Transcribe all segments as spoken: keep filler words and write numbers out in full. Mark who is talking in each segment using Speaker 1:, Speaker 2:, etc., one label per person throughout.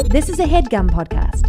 Speaker 1: This is a HeadGum podcast.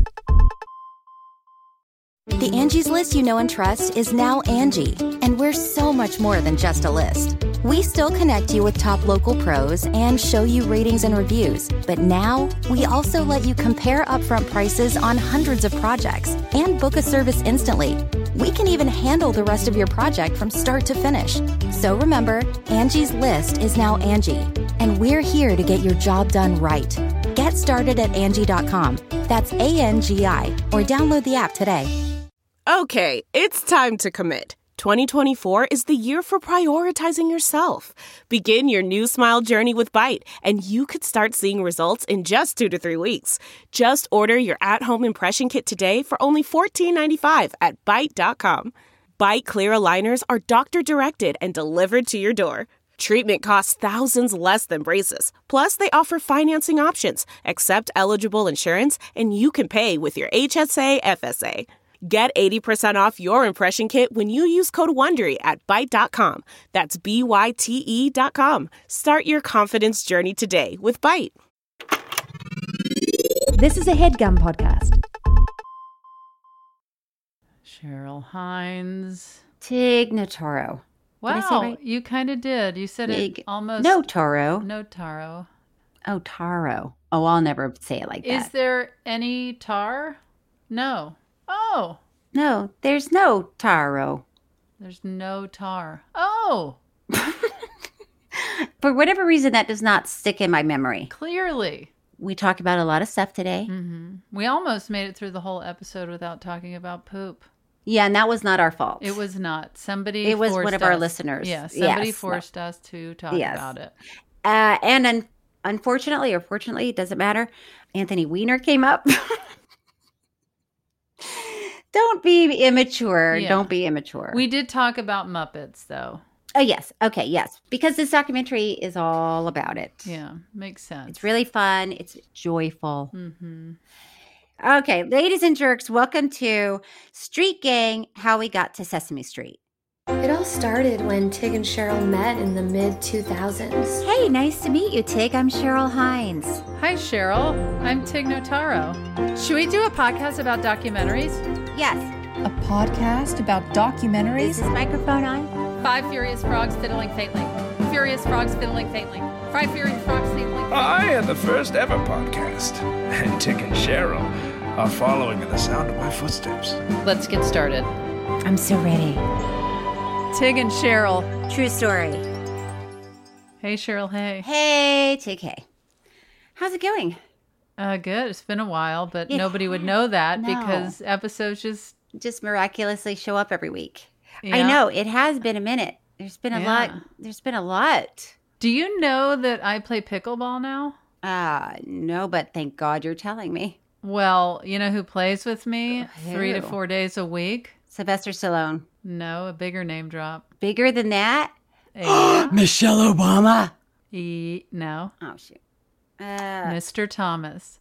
Speaker 2: The Angie's List you know and trust is now Angie, and we're so much more than just a list. We still connect you with top local pros and show you ratings and reviews, but now we also let you compare upfront prices on hundreds of projects and book a service instantly. We can even handle the rest of your project from start to finish. So remember, Angie's List is now Angie, and we're here to get your job done right. Get started at Angie dot com. That's A N G I, or download the app today.
Speaker 3: Okay, it's time to commit. twenty twenty-four is the year for prioritizing yourself. Begin your new smile journey with Byte, and you could start seeing results in just two to three weeks. Just order your at-home impression kit today for only fourteen ninety-five at Byte dot com. Byte Clear aligners are doctor-directed and delivered to your door. Treatment costs thousands less than braces. Plus, they offer financing options, accept eligible insurance, and you can pay with your H S A F S A. Get eighty percent off your impression kit when you use code WONDERY at Byte dot com. That's B Y T E dot com. Start your confidence journey today with Byte.
Speaker 1: This is a HeadGum podcast.
Speaker 4: Cheryl Hines.
Speaker 5: Tig Notaro.
Speaker 4: Wow,
Speaker 5: right?
Speaker 4: you kind of did. You said
Speaker 5: Tig
Speaker 4: it almost.
Speaker 5: No Toro.
Speaker 4: No Taro.
Speaker 5: Oh, Taro. Oh, I'll never say it like that.
Speaker 4: Is there any tar? No. Oh.
Speaker 5: No, there's no Taro.
Speaker 4: There's no tar. Oh.
Speaker 5: For whatever reason, that does not stick in my memory.
Speaker 4: Clearly.
Speaker 5: We talked about a lot of stuff today.
Speaker 4: Mm-hmm. We almost made it through the whole episode without talking about poop.
Speaker 5: Yeah, and that was not our fault.
Speaker 4: It was not. Somebody
Speaker 5: It was
Speaker 4: forced
Speaker 5: one of
Speaker 4: us.
Speaker 5: our listeners.
Speaker 4: Yeah, somebody
Speaker 5: Yes,
Speaker 4: forced us to talk
Speaker 5: Yes.
Speaker 4: about it.
Speaker 5: Uh, and un- unfortunately, or fortunately, it doesn't matter, Anthony Weiner came up. Don't be immature.
Speaker 4: Yeah.
Speaker 5: Don't be immature.
Speaker 4: We did talk about Muppets, though.
Speaker 5: Oh, yes. Okay, yes. Because this documentary is all about it.
Speaker 4: Yeah, makes sense.
Speaker 5: It's really fun. It's joyful.
Speaker 4: Mm-hmm.
Speaker 5: Okay, ladies and jerks, welcome to Street Gang, How We Got to Sesame Street.
Speaker 6: It all started when Tig and Cheryl met in the mid two thousands.
Speaker 5: Hey, nice to meet you, Tig. I'm Cheryl Hines.
Speaker 4: Hi, Cheryl. I'm Tig Notaro. Should we do a podcast about documentaries?
Speaker 5: Yes.
Speaker 7: A podcast about documentaries?
Speaker 5: Is this microphone on?
Speaker 4: Five furious frogs fiddling faintly. Furious frogs fiddling faintly. Five furious frogs fiddling faintly.
Speaker 8: I am the first ever podcast, and Tig and Cheryl are following in the sound of my footsteps.
Speaker 4: Let's get started.
Speaker 5: I'm so ready.
Speaker 4: Tig and Cheryl.
Speaker 5: True story.
Speaker 4: Hey, Cheryl. Hey.
Speaker 5: Hey, Tig, hey. How's it going?
Speaker 4: Uh, good. It's been a while, but
Speaker 5: It
Speaker 4: nobody would know that
Speaker 5: No.
Speaker 4: because episodes just...
Speaker 5: Just miraculously show up every week.
Speaker 4: Yeah.
Speaker 5: I know, it has been a minute. There's been a
Speaker 4: Yeah.
Speaker 5: lot. There's been a lot.
Speaker 4: Do you know that I play pickleball now?
Speaker 5: Ah, uh, no, but thank God you're telling me.
Speaker 4: Well, you know who plays with me
Speaker 5: Who?
Speaker 4: three to four days a week?
Speaker 5: Sylvester Stallone.
Speaker 4: No, a bigger name drop.
Speaker 5: Bigger than that?
Speaker 4: A,
Speaker 5: Michelle Obama.
Speaker 4: e, no,
Speaker 5: Oh, shoot. Uh,
Speaker 4: Mister Thomas.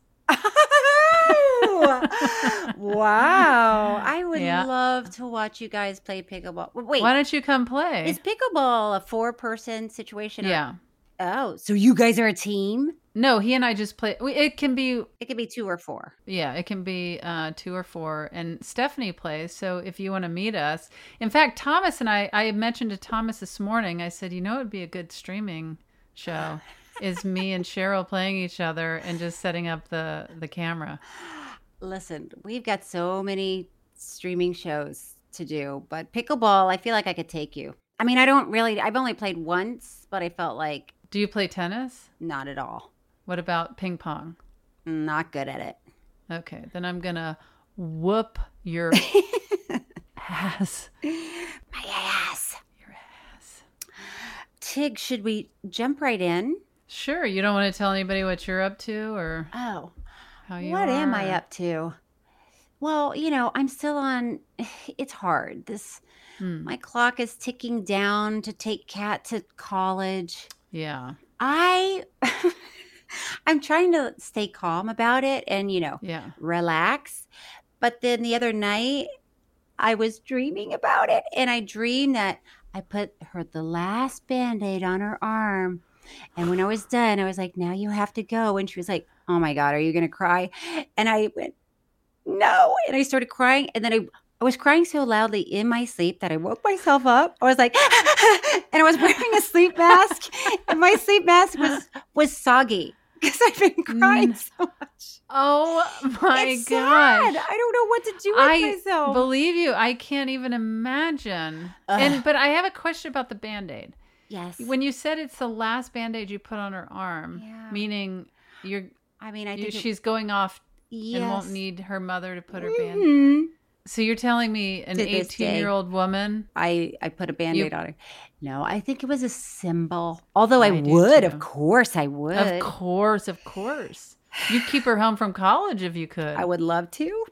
Speaker 5: wow. I would
Speaker 4: Yeah.
Speaker 5: love to watch you guys play pickleball. Wait,
Speaker 4: Why don't you come play?
Speaker 5: is pickleball a four-person situation? or-
Speaker 4: Yeah.
Speaker 5: Oh, so you guys are a team?
Speaker 4: No, he and I just play. we- It can be,
Speaker 5: It could be two or four.
Speaker 4: yeah, it can be uh, two or four. And Stephanie plays. So if you want to meet us, in fact, Thomas and I, I mentioned to Thomas this morning, I said, you know, it'd be a good streaming show is me and Cheryl playing each other and just setting up the, the camera.
Speaker 5: Listen, we've got so many streaming shows to do, but pickleball, I feel like I could take you. I mean, I don't really, I've only played once, but I felt like
Speaker 4: Do you play tennis?
Speaker 5: not at all.
Speaker 4: What about ping pong?
Speaker 5: Not good at it.
Speaker 4: Okay, then I'm going to whoop your ass.
Speaker 5: My ass.
Speaker 4: Your ass.
Speaker 5: Tig, should we jump right in?
Speaker 4: Sure, you don't want to tell anybody what you're up to or
Speaker 5: Oh,
Speaker 4: how you
Speaker 5: what am
Speaker 4: are?
Speaker 5: I up to? Well, you know, I'm still on, it's hard. This,
Speaker 4: Hmm.
Speaker 5: my clock is ticking down to take Kat to college.
Speaker 4: Yeah,
Speaker 5: I, I'm trying to stay calm about it and, you know,
Speaker 4: yeah.
Speaker 5: relax. But then the other night, I was dreaming about it. And I dreamed that I put her the last Band-Aid on her arm. And when I was done, I was like, now you have to go. And she was like, oh my God, are you going to cry? And I went, no. And I started crying. And then I, I was crying so loudly in my sleep that I woke myself up. I was like, and I was wearing a sleep mask. And my sleep mask was, was soggy because I've been crying
Speaker 4: Mm.
Speaker 5: so much.
Speaker 4: Oh my
Speaker 5: It's
Speaker 4: gosh.
Speaker 5: sad. I don't know what to do with
Speaker 4: I
Speaker 5: myself.
Speaker 4: believe you. I can't even imagine.
Speaker 5: Ugh.
Speaker 4: And but I have a question about the Band-Aid.
Speaker 5: Yes.
Speaker 4: When you said it's the last Band-Aid you put on her arm,
Speaker 5: Yeah.
Speaker 4: meaning you're
Speaker 5: I mean, I
Speaker 4: you,
Speaker 5: think it-
Speaker 4: she's going off
Speaker 5: yes.
Speaker 4: and won't need her mother to put her band.
Speaker 5: Mhm.
Speaker 4: So you're telling me an
Speaker 5: To this day.
Speaker 4: eighteen-year-old woman?
Speaker 5: I, I put a Band-Aid on her. No, I think it was a symbol. Although I,
Speaker 4: I do
Speaker 5: would,
Speaker 4: too.
Speaker 5: of course I would.
Speaker 4: Of course, of course. You'd keep her home from college if you could.
Speaker 5: I would love to.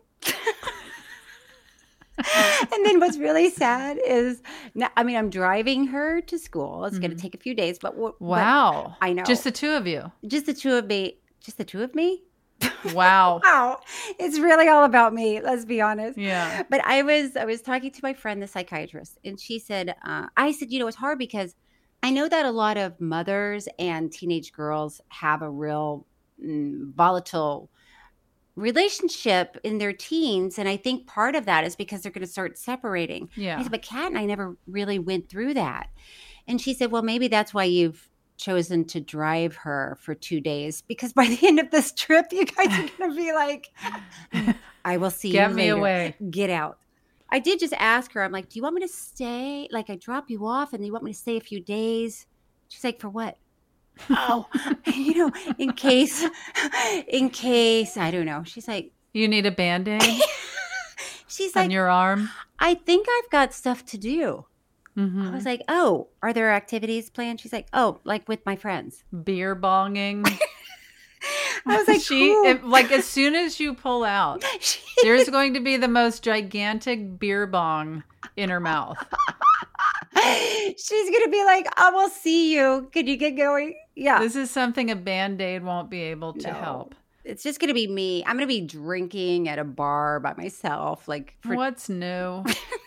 Speaker 5: And then what's really sad is, now, I mean, I'm driving her to school. It's going to take a few days, but what?
Speaker 4: Wow.
Speaker 5: I know.
Speaker 4: Just the two of you.
Speaker 5: just the two of me. Just the two of me.
Speaker 4: Wow.
Speaker 5: Wow, it's really all about me. Let's be honest.
Speaker 4: Yeah.
Speaker 5: But I was I was talking to my friend, the psychiatrist, and she said, uh, I said, you know, it's hard because I know that a lot of mothers and teenage girls have a real mm, volatile relationship in their teens, and I think part of that is because they're going to start separating.
Speaker 4: Yeah.
Speaker 5: I said, but Kat and I never really went through that. And she said, well, maybe that's why you've chosen to drive her for two days because by the end of this trip, you guys are going to be like, I will see
Speaker 4: Get
Speaker 5: you
Speaker 4: me
Speaker 5: later.
Speaker 4: away.
Speaker 5: Get out. I did just ask her, I'm like, do you want me to stay? Like, I drop you off and you want me to stay a few days? She's like, for what? Oh, you know, in case, in case, I don't know. She's like,
Speaker 4: You need a Band-Aid
Speaker 5: she's
Speaker 4: on
Speaker 5: like,
Speaker 4: your arm?
Speaker 5: I think I've got stuff to do.
Speaker 4: Mhm.
Speaker 5: I was like, oh, are there activities planned? She's like, oh, like with my friends.
Speaker 4: Beer bonging.
Speaker 5: I was like,
Speaker 4: she
Speaker 5: cool.
Speaker 4: if, like as soon as you pull out, there's going to be the most gigantic beer bong in her mouth.
Speaker 5: She's going to be like, I will see you. Could you get going? Yeah.
Speaker 4: This is something a Band-Aid won't be able to
Speaker 5: No.
Speaker 4: help.
Speaker 5: It's just going to be me. I'm going to be drinking at a bar by myself. Like, for
Speaker 4: What's new?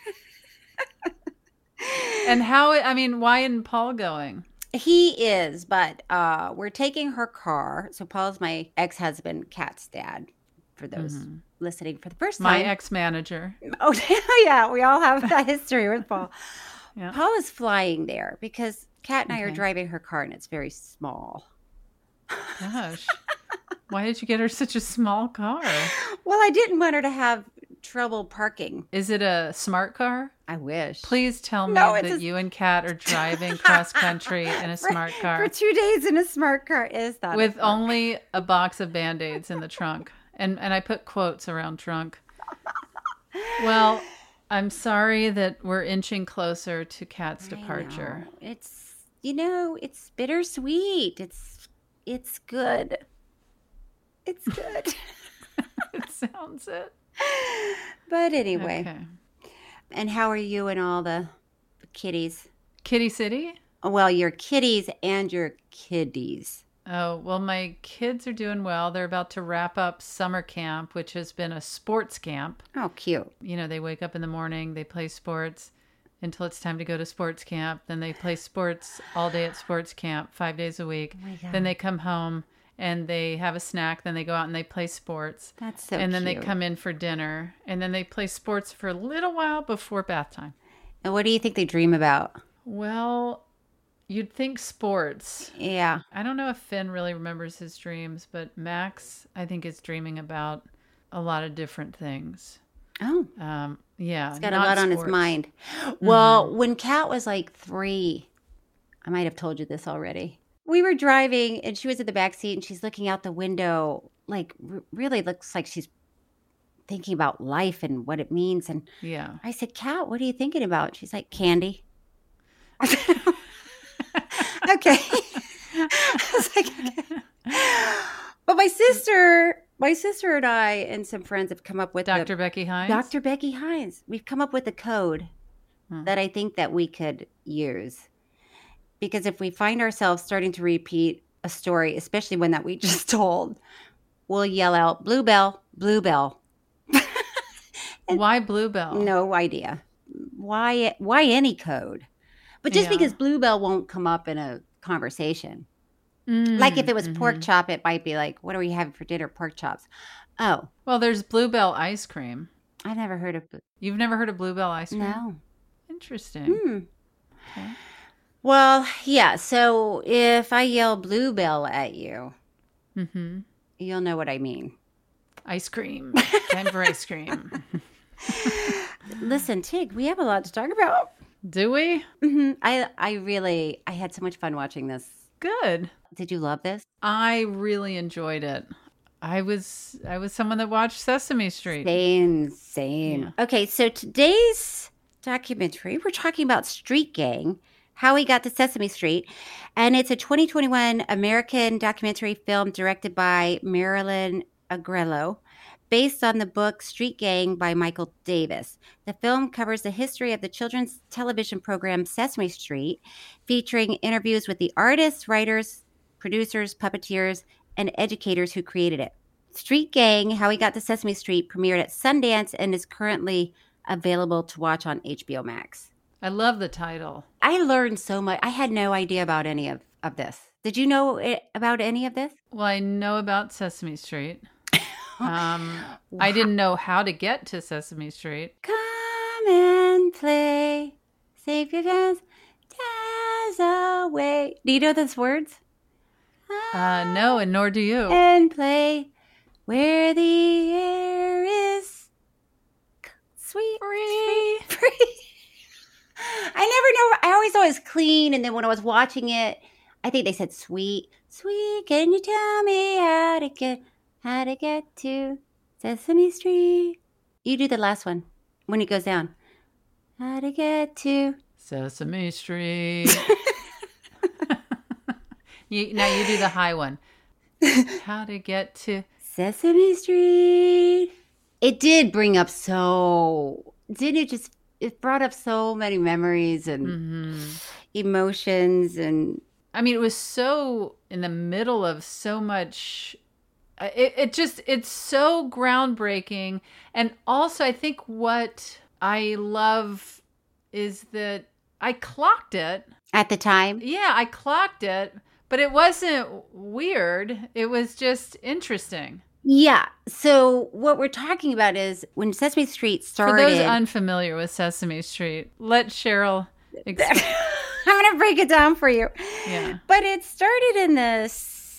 Speaker 4: And how, I mean, why isn't Paul going?
Speaker 5: He is, but uh, we're taking her car. So Paul's my ex-husband, Kat's dad, for those listening for the first
Speaker 4: My
Speaker 5: time.
Speaker 4: ex-manager.
Speaker 5: Oh, yeah. We all have that history with Paul.
Speaker 4: Yeah.
Speaker 5: Paul is flying there because Kat and I are
Speaker 4: Okay.
Speaker 5: driving her car and it's very small.
Speaker 4: Gosh. Why did you get her such a small car?
Speaker 5: Well, I didn't want her to have trouble parking.
Speaker 4: Is it a smart car?
Speaker 5: I wish.
Speaker 4: Please tell me
Speaker 5: No, it's
Speaker 4: that
Speaker 5: a-
Speaker 4: you and Kat are driving cross country in a
Speaker 5: For-
Speaker 4: smart car
Speaker 5: For two days in a smart car is that.
Speaker 4: with only a box of Band-Aids in the trunk. And and I put quotes around trunk. Well, I'm sorry that we're inching closer to Kat's departure.
Speaker 5: It's, you know, it's bittersweet. It's, it's good. It's good.
Speaker 4: It sounds it.
Speaker 5: But anyway.
Speaker 4: Okay.
Speaker 5: And how are you and all the kitties?
Speaker 4: Kitty City?
Speaker 5: Well, your kitties and your kiddies.
Speaker 4: Oh, well, my kids are doing well. They're about to wrap up summer camp, which has been a sports camp.
Speaker 5: Oh, cute.
Speaker 4: You know, they wake up in the morning, they play sports until it's time to go to sports camp. Then they play sports all day at sports camp, five days a week.
Speaker 5: Oh my God.
Speaker 4: Then they come home and they have a snack. Then they go out and they play sports.
Speaker 5: That's so
Speaker 4: and then
Speaker 5: cute.
Speaker 4: they come in for dinner. And then they play sports for a little while before bath time.
Speaker 5: And what do you think they dream about?
Speaker 4: Well, you'd think sports.
Speaker 5: Yeah.
Speaker 4: I don't know if Finn really remembers his dreams, but Max, I think, is dreaming about a lot of different things.
Speaker 5: Oh,
Speaker 4: Um, yeah.
Speaker 5: he's got a
Speaker 4: not
Speaker 5: lot on his
Speaker 4: sports.
Speaker 5: mind. Well, when Kat was like three, I might have told you this already. We were driving and she was in the back seat and she's looking out the window, like r- really looks like she's thinking about life and what it means. And
Speaker 4: Yeah.
Speaker 5: I said, Kat, what are you thinking about? She's like, candy. Okay. I was like, okay. But my sister, my sister and I and some friends have come up with
Speaker 4: Doctor
Speaker 5: a-
Speaker 4: Becky Hines?
Speaker 5: Doctor Becky Hines. We've come up with a code
Speaker 4: Hmm.
Speaker 5: that I think that we could use. Because if we find ourselves starting to repeat a story, especially one that we just told, we'll yell out, Bluebell, Bluebell.
Speaker 4: Why Bluebell?
Speaker 5: No idea. Why why any code? But just
Speaker 4: Yeah.
Speaker 5: because Bluebell won't come up in a conversation
Speaker 4: Mm,
Speaker 5: Like if it was
Speaker 4: mhm.
Speaker 5: pork chop, it might be like, what are we having for dinner? Pork chops. Oh,
Speaker 4: Well, there's Bluebell ice cream.
Speaker 5: I've never heard of.
Speaker 4: You've never heard of Bluebell ice cream?
Speaker 5: No.
Speaker 4: Interesting.
Speaker 5: Hmm.
Speaker 4: Okay.
Speaker 5: Well, yeah. So if I yell Bluebell at you,
Speaker 4: Mm-hmm.
Speaker 5: you'll know what I mean.
Speaker 4: Ice cream. Time for ice cream.
Speaker 5: Listen, Tig, we have a lot to talk about.
Speaker 4: Do we?
Speaker 5: hmm I I really I had so much fun watching this.
Speaker 4: Good.
Speaker 5: Did you love this?
Speaker 4: I really enjoyed it. I was I was someone that watched Sesame Street.
Speaker 5: Same, same.
Speaker 4: Yeah.
Speaker 5: Okay, so today's documentary, we're talking about Street Gang, how he got to Sesame Street. And it's a twenty twenty-one American documentary film directed by Marilyn Agrello, based on the book Street Gang by Michael Davis. The film covers the history of the children's television program Sesame Street, featuring interviews with the artists, writers, producers, puppeteers, and educators who created it. Street Gang, How He Got to Sesame Street, premiered at Sundance and is currently available to watch on H B O Max.
Speaker 4: I love the title.
Speaker 5: I learned so much. I had no idea about any of, of this. Did you know it, about any of this?
Speaker 4: Well, I know about Sesame Street. Um, I didn't know how to get to Sesame Street.
Speaker 5: Come and play, save your dance, dance away. Do you know those words?
Speaker 4: Uh, no, and nor do you.
Speaker 5: And play where the air is sweet, free, free. I never know. I always thought it was clean, and then when I was watching it, I think they said sweet, sweet. Can you tell me how to get how to get to Sesame Street? You do the last one when it goes down. How to get to
Speaker 4: Sesame Street. you, now you do the high one. How to get to
Speaker 5: Sesame Street. It did bring up so, didn't it just, it brought up so many memories and
Speaker 4: Mm-hmm.
Speaker 5: emotions and.
Speaker 4: I mean, it was so in the middle of so much. uh, It, it just, it's so groundbreaking. And also, I think what I love is that I clocked it.
Speaker 5: At the time?
Speaker 4: Yeah, I clocked it, but it wasn't weird. It was just interesting.
Speaker 5: Yeah. So what we're talking about is when Sesame Street started.
Speaker 4: For those unfamiliar with Sesame Street, let Cheryl explain.
Speaker 5: I'm going to break it down for you.
Speaker 4: Yeah.
Speaker 5: But it started in the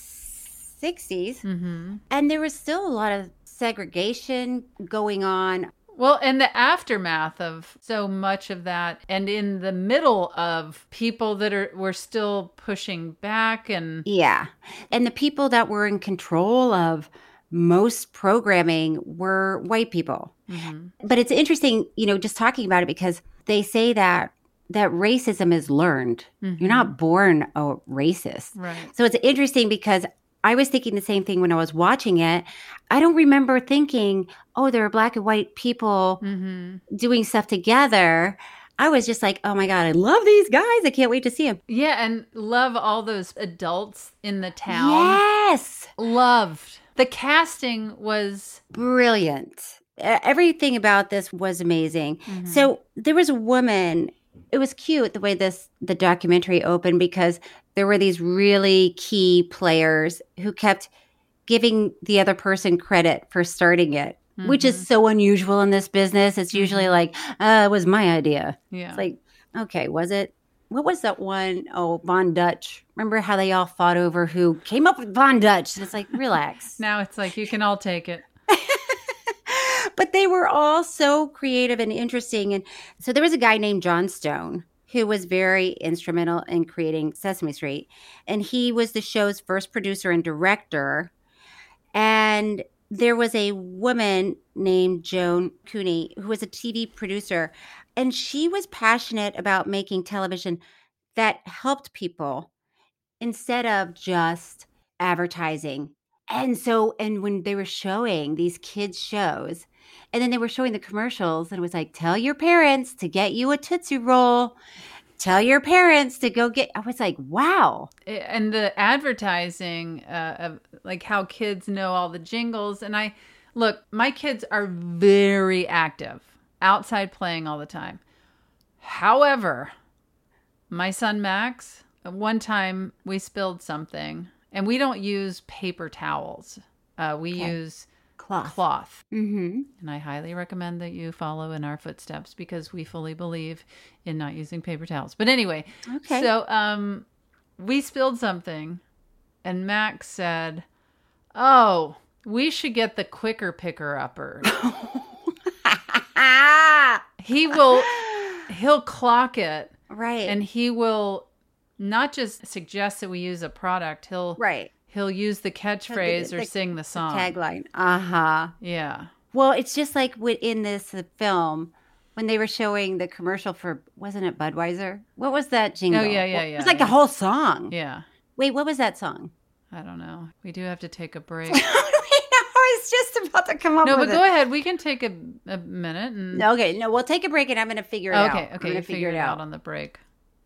Speaker 5: sixties,
Speaker 4: Mm-hmm.
Speaker 5: and there was still a lot of segregation going on.
Speaker 4: Well, and the aftermath of so much of that, and in the middle of people that are were still pushing back, and
Speaker 5: Yeah. And the people that were in control of most programming were white people.
Speaker 4: Mhm.
Speaker 5: But it's interesting, you know, just talking about it because they say that that racism is learned.
Speaker 4: Mhm.
Speaker 5: You're not born a racist.
Speaker 4: right.
Speaker 5: So it's interesting because I was thinking the same thing when I was watching it. I don't remember thinking, oh, there are black and white people
Speaker 4: Mm-hmm.
Speaker 5: doing stuff together. I was just like, oh my God, I love these guys. I can't wait to see them.
Speaker 4: Yeah, and love all those adults in the town.
Speaker 5: Yes.
Speaker 4: Loved. The casting was
Speaker 5: Brilliant. E- Everything about this was amazing. So there was a woman. It was cute the way this the documentary opened because there were these really key players who kept giving the other person credit for starting it, which is so unusual in this business. It's usually like, uh, it was my idea.
Speaker 4: yeah.
Speaker 5: It's like, okay, was it? What was that one? Oh, Von Dutch. Remember how they all fought over who came up with Von Dutch? And it's like, relax.
Speaker 4: Now it's like you can all take it.
Speaker 5: But they were all so creative and interesting. And so there was a guy named John Stone who was very instrumental in creating Sesame Street. And he was the show's first producer and director. And there was a woman named Joan Cooney who was a T V producer. And she was passionate about making television that helped people instead of just advertising. And so, and when they were showing these kids' shows, and then they were showing the commercials, and it was like, tell your parents to get you a Tootsie Roll. Tell your parents to go get. I was like, wow.
Speaker 4: And the advertising uh, of like how kids know all the jingles. And I look, my kids are very active outside playing all the time. However, my son Max, one time we spilled something And we don't use paper towels. Uh, we
Speaker 5: Okay.
Speaker 4: use
Speaker 5: Cloth.
Speaker 4: cloth.
Speaker 5: Mm-hmm.
Speaker 4: And I highly recommend that you follow in our footsteps because we fully believe in not using paper towels. But anyway,
Speaker 5: Okay.
Speaker 4: so um, we spilled something, and Max said, "Oh, we should get the quicker picker upper." He will, he'll clock it,
Speaker 5: Right.
Speaker 4: and he will not just suggest that we use a product. He'll
Speaker 5: right.
Speaker 4: he'll use the catchphrase
Speaker 5: the-
Speaker 4: or
Speaker 5: the-
Speaker 4: sing the song.
Speaker 5: Tagline. Uh-huh.
Speaker 4: Yeah.
Speaker 5: Well, it's just like within this uh, film when they were showing the commercial for, wasn't it Budweiser? What was that jingle?
Speaker 4: Oh, yeah, yeah,
Speaker 5: It
Speaker 4: yeah,
Speaker 5: was like
Speaker 4: yeah.
Speaker 5: a whole song.
Speaker 4: Yeah.
Speaker 5: Wait, what was that song?
Speaker 4: I don't know. We do have to take a break.
Speaker 5: I was just about to come up
Speaker 4: No,
Speaker 5: with
Speaker 4: but
Speaker 5: it.
Speaker 4: go ahead. We can take a, a minute. And...
Speaker 5: Okay, no, we'll take a break and I'm going to figure it out.
Speaker 4: Okay,
Speaker 5: I'm
Speaker 4: okay.
Speaker 5: gonna
Speaker 4: You figure it out on the break.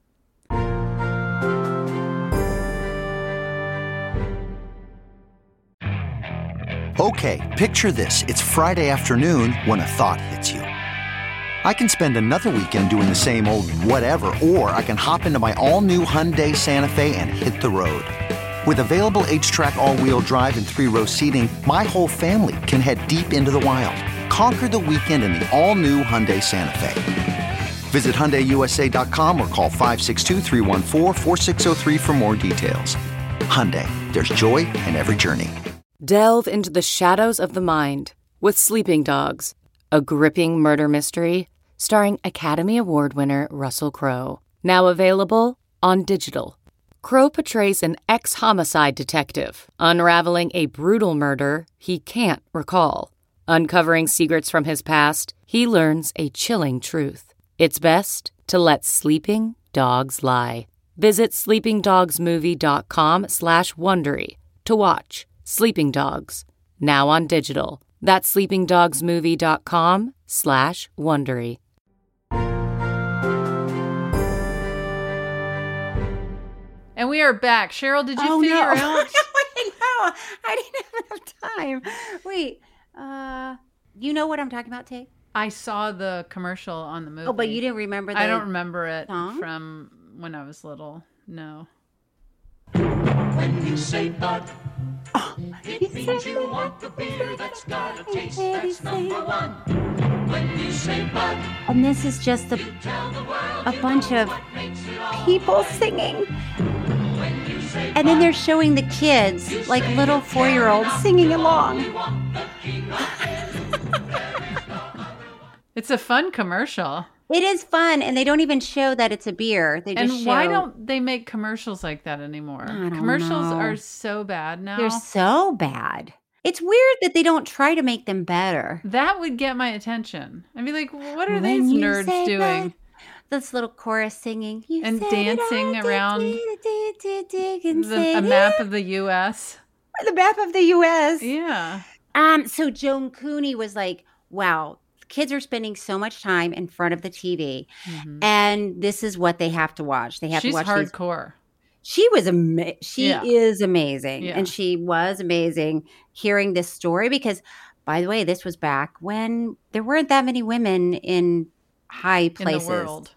Speaker 9: Okay, picture this. It's Friday afternoon when a thought hits you. I can spend another weekend doing the same old whatever, or I can hop into my all-new Hyundai Santa Fe and hit the road. With available H-Track all-wheel drive and three-row seating, my whole family can head deep into the wild. Conquer the weekend in the all-new Hyundai Santa Fe. Visit Hyundai U S A dot com or call five six two, three one four, four six zero three for more details. Hyundai, there's joy in every journey.
Speaker 10: Delve into the shadows of the mind with Sleeping Dogs, a gripping murder mystery starring Academy Award winner Russell Crowe. Now available on digital. Crowe portrays an ex-homicide detective unraveling a brutal murder he can't recall. Uncovering secrets from his past, he learns a chilling truth. It's best to let sleeping dogs lie. Visit sleepingdogsmovie.com slash Wondery to watch Sleeping Dogs, now on digital. That's sleepingdogsmovie.com slash Wondery.
Speaker 4: And we are back. Cheryl, did you
Speaker 5: Oh,
Speaker 4: figure
Speaker 5: no.
Speaker 4: out?
Speaker 5: I know. I didn't have enough time. Wait, uh, you know what I'm talking about, Tay?
Speaker 4: I saw the commercial on the movie.
Speaker 5: Oh, but you didn't remember the
Speaker 4: I don't remember it
Speaker 5: song?
Speaker 4: from when I was little. No.
Speaker 11: When you say bud, it means you want the beer that's got a taste that's number one. When you say bud,
Speaker 5: And this is just a, a bunch of people singing. And then they're showing the kids, like little four-year-olds, singing along.
Speaker 4: It's a fun commercial.
Speaker 5: It is fun, and they don't even show that it's a beer. They
Speaker 4: And
Speaker 5: just
Speaker 4: why
Speaker 5: show-
Speaker 4: don't they make commercials like that anymore?
Speaker 5: I don't
Speaker 4: Commercials
Speaker 5: know.
Speaker 4: are so bad now.
Speaker 5: They're so bad. It's weird that they don't try to make them better.
Speaker 4: That would get my attention. I'd be like, what are
Speaker 5: When
Speaker 4: these
Speaker 5: you
Speaker 4: nerds
Speaker 5: say
Speaker 4: doing?
Speaker 5: that, this little chorus singing. You
Speaker 4: And
Speaker 5: said
Speaker 4: dancing
Speaker 5: it, I
Speaker 4: around
Speaker 5: did it, did it, did it, and
Speaker 4: The,
Speaker 5: said
Speaker 4: a map
Speaker 5: it.
Speaker 4: of the U S.
Speaker 5: The map of the U S
Speaker 4: Yeah.
Speaker 5: Um, so Joan Cooney was like, wow, kids are spending so much time in front of the T V, and this is what they have to watch. They have
Speaker 4: She's
Speaker 5: to watch these.
Speaker 4: hardcore.
Speaker 5: She was ama- She
Speaker 4: Yeah.
Speaker 5: is amazing,
Speaker 4: Yeah.
Speaker 5: and she was amazing hearing this story because, by the way, this was back when there weren't that many women in high places.
Speaker 4: In the world.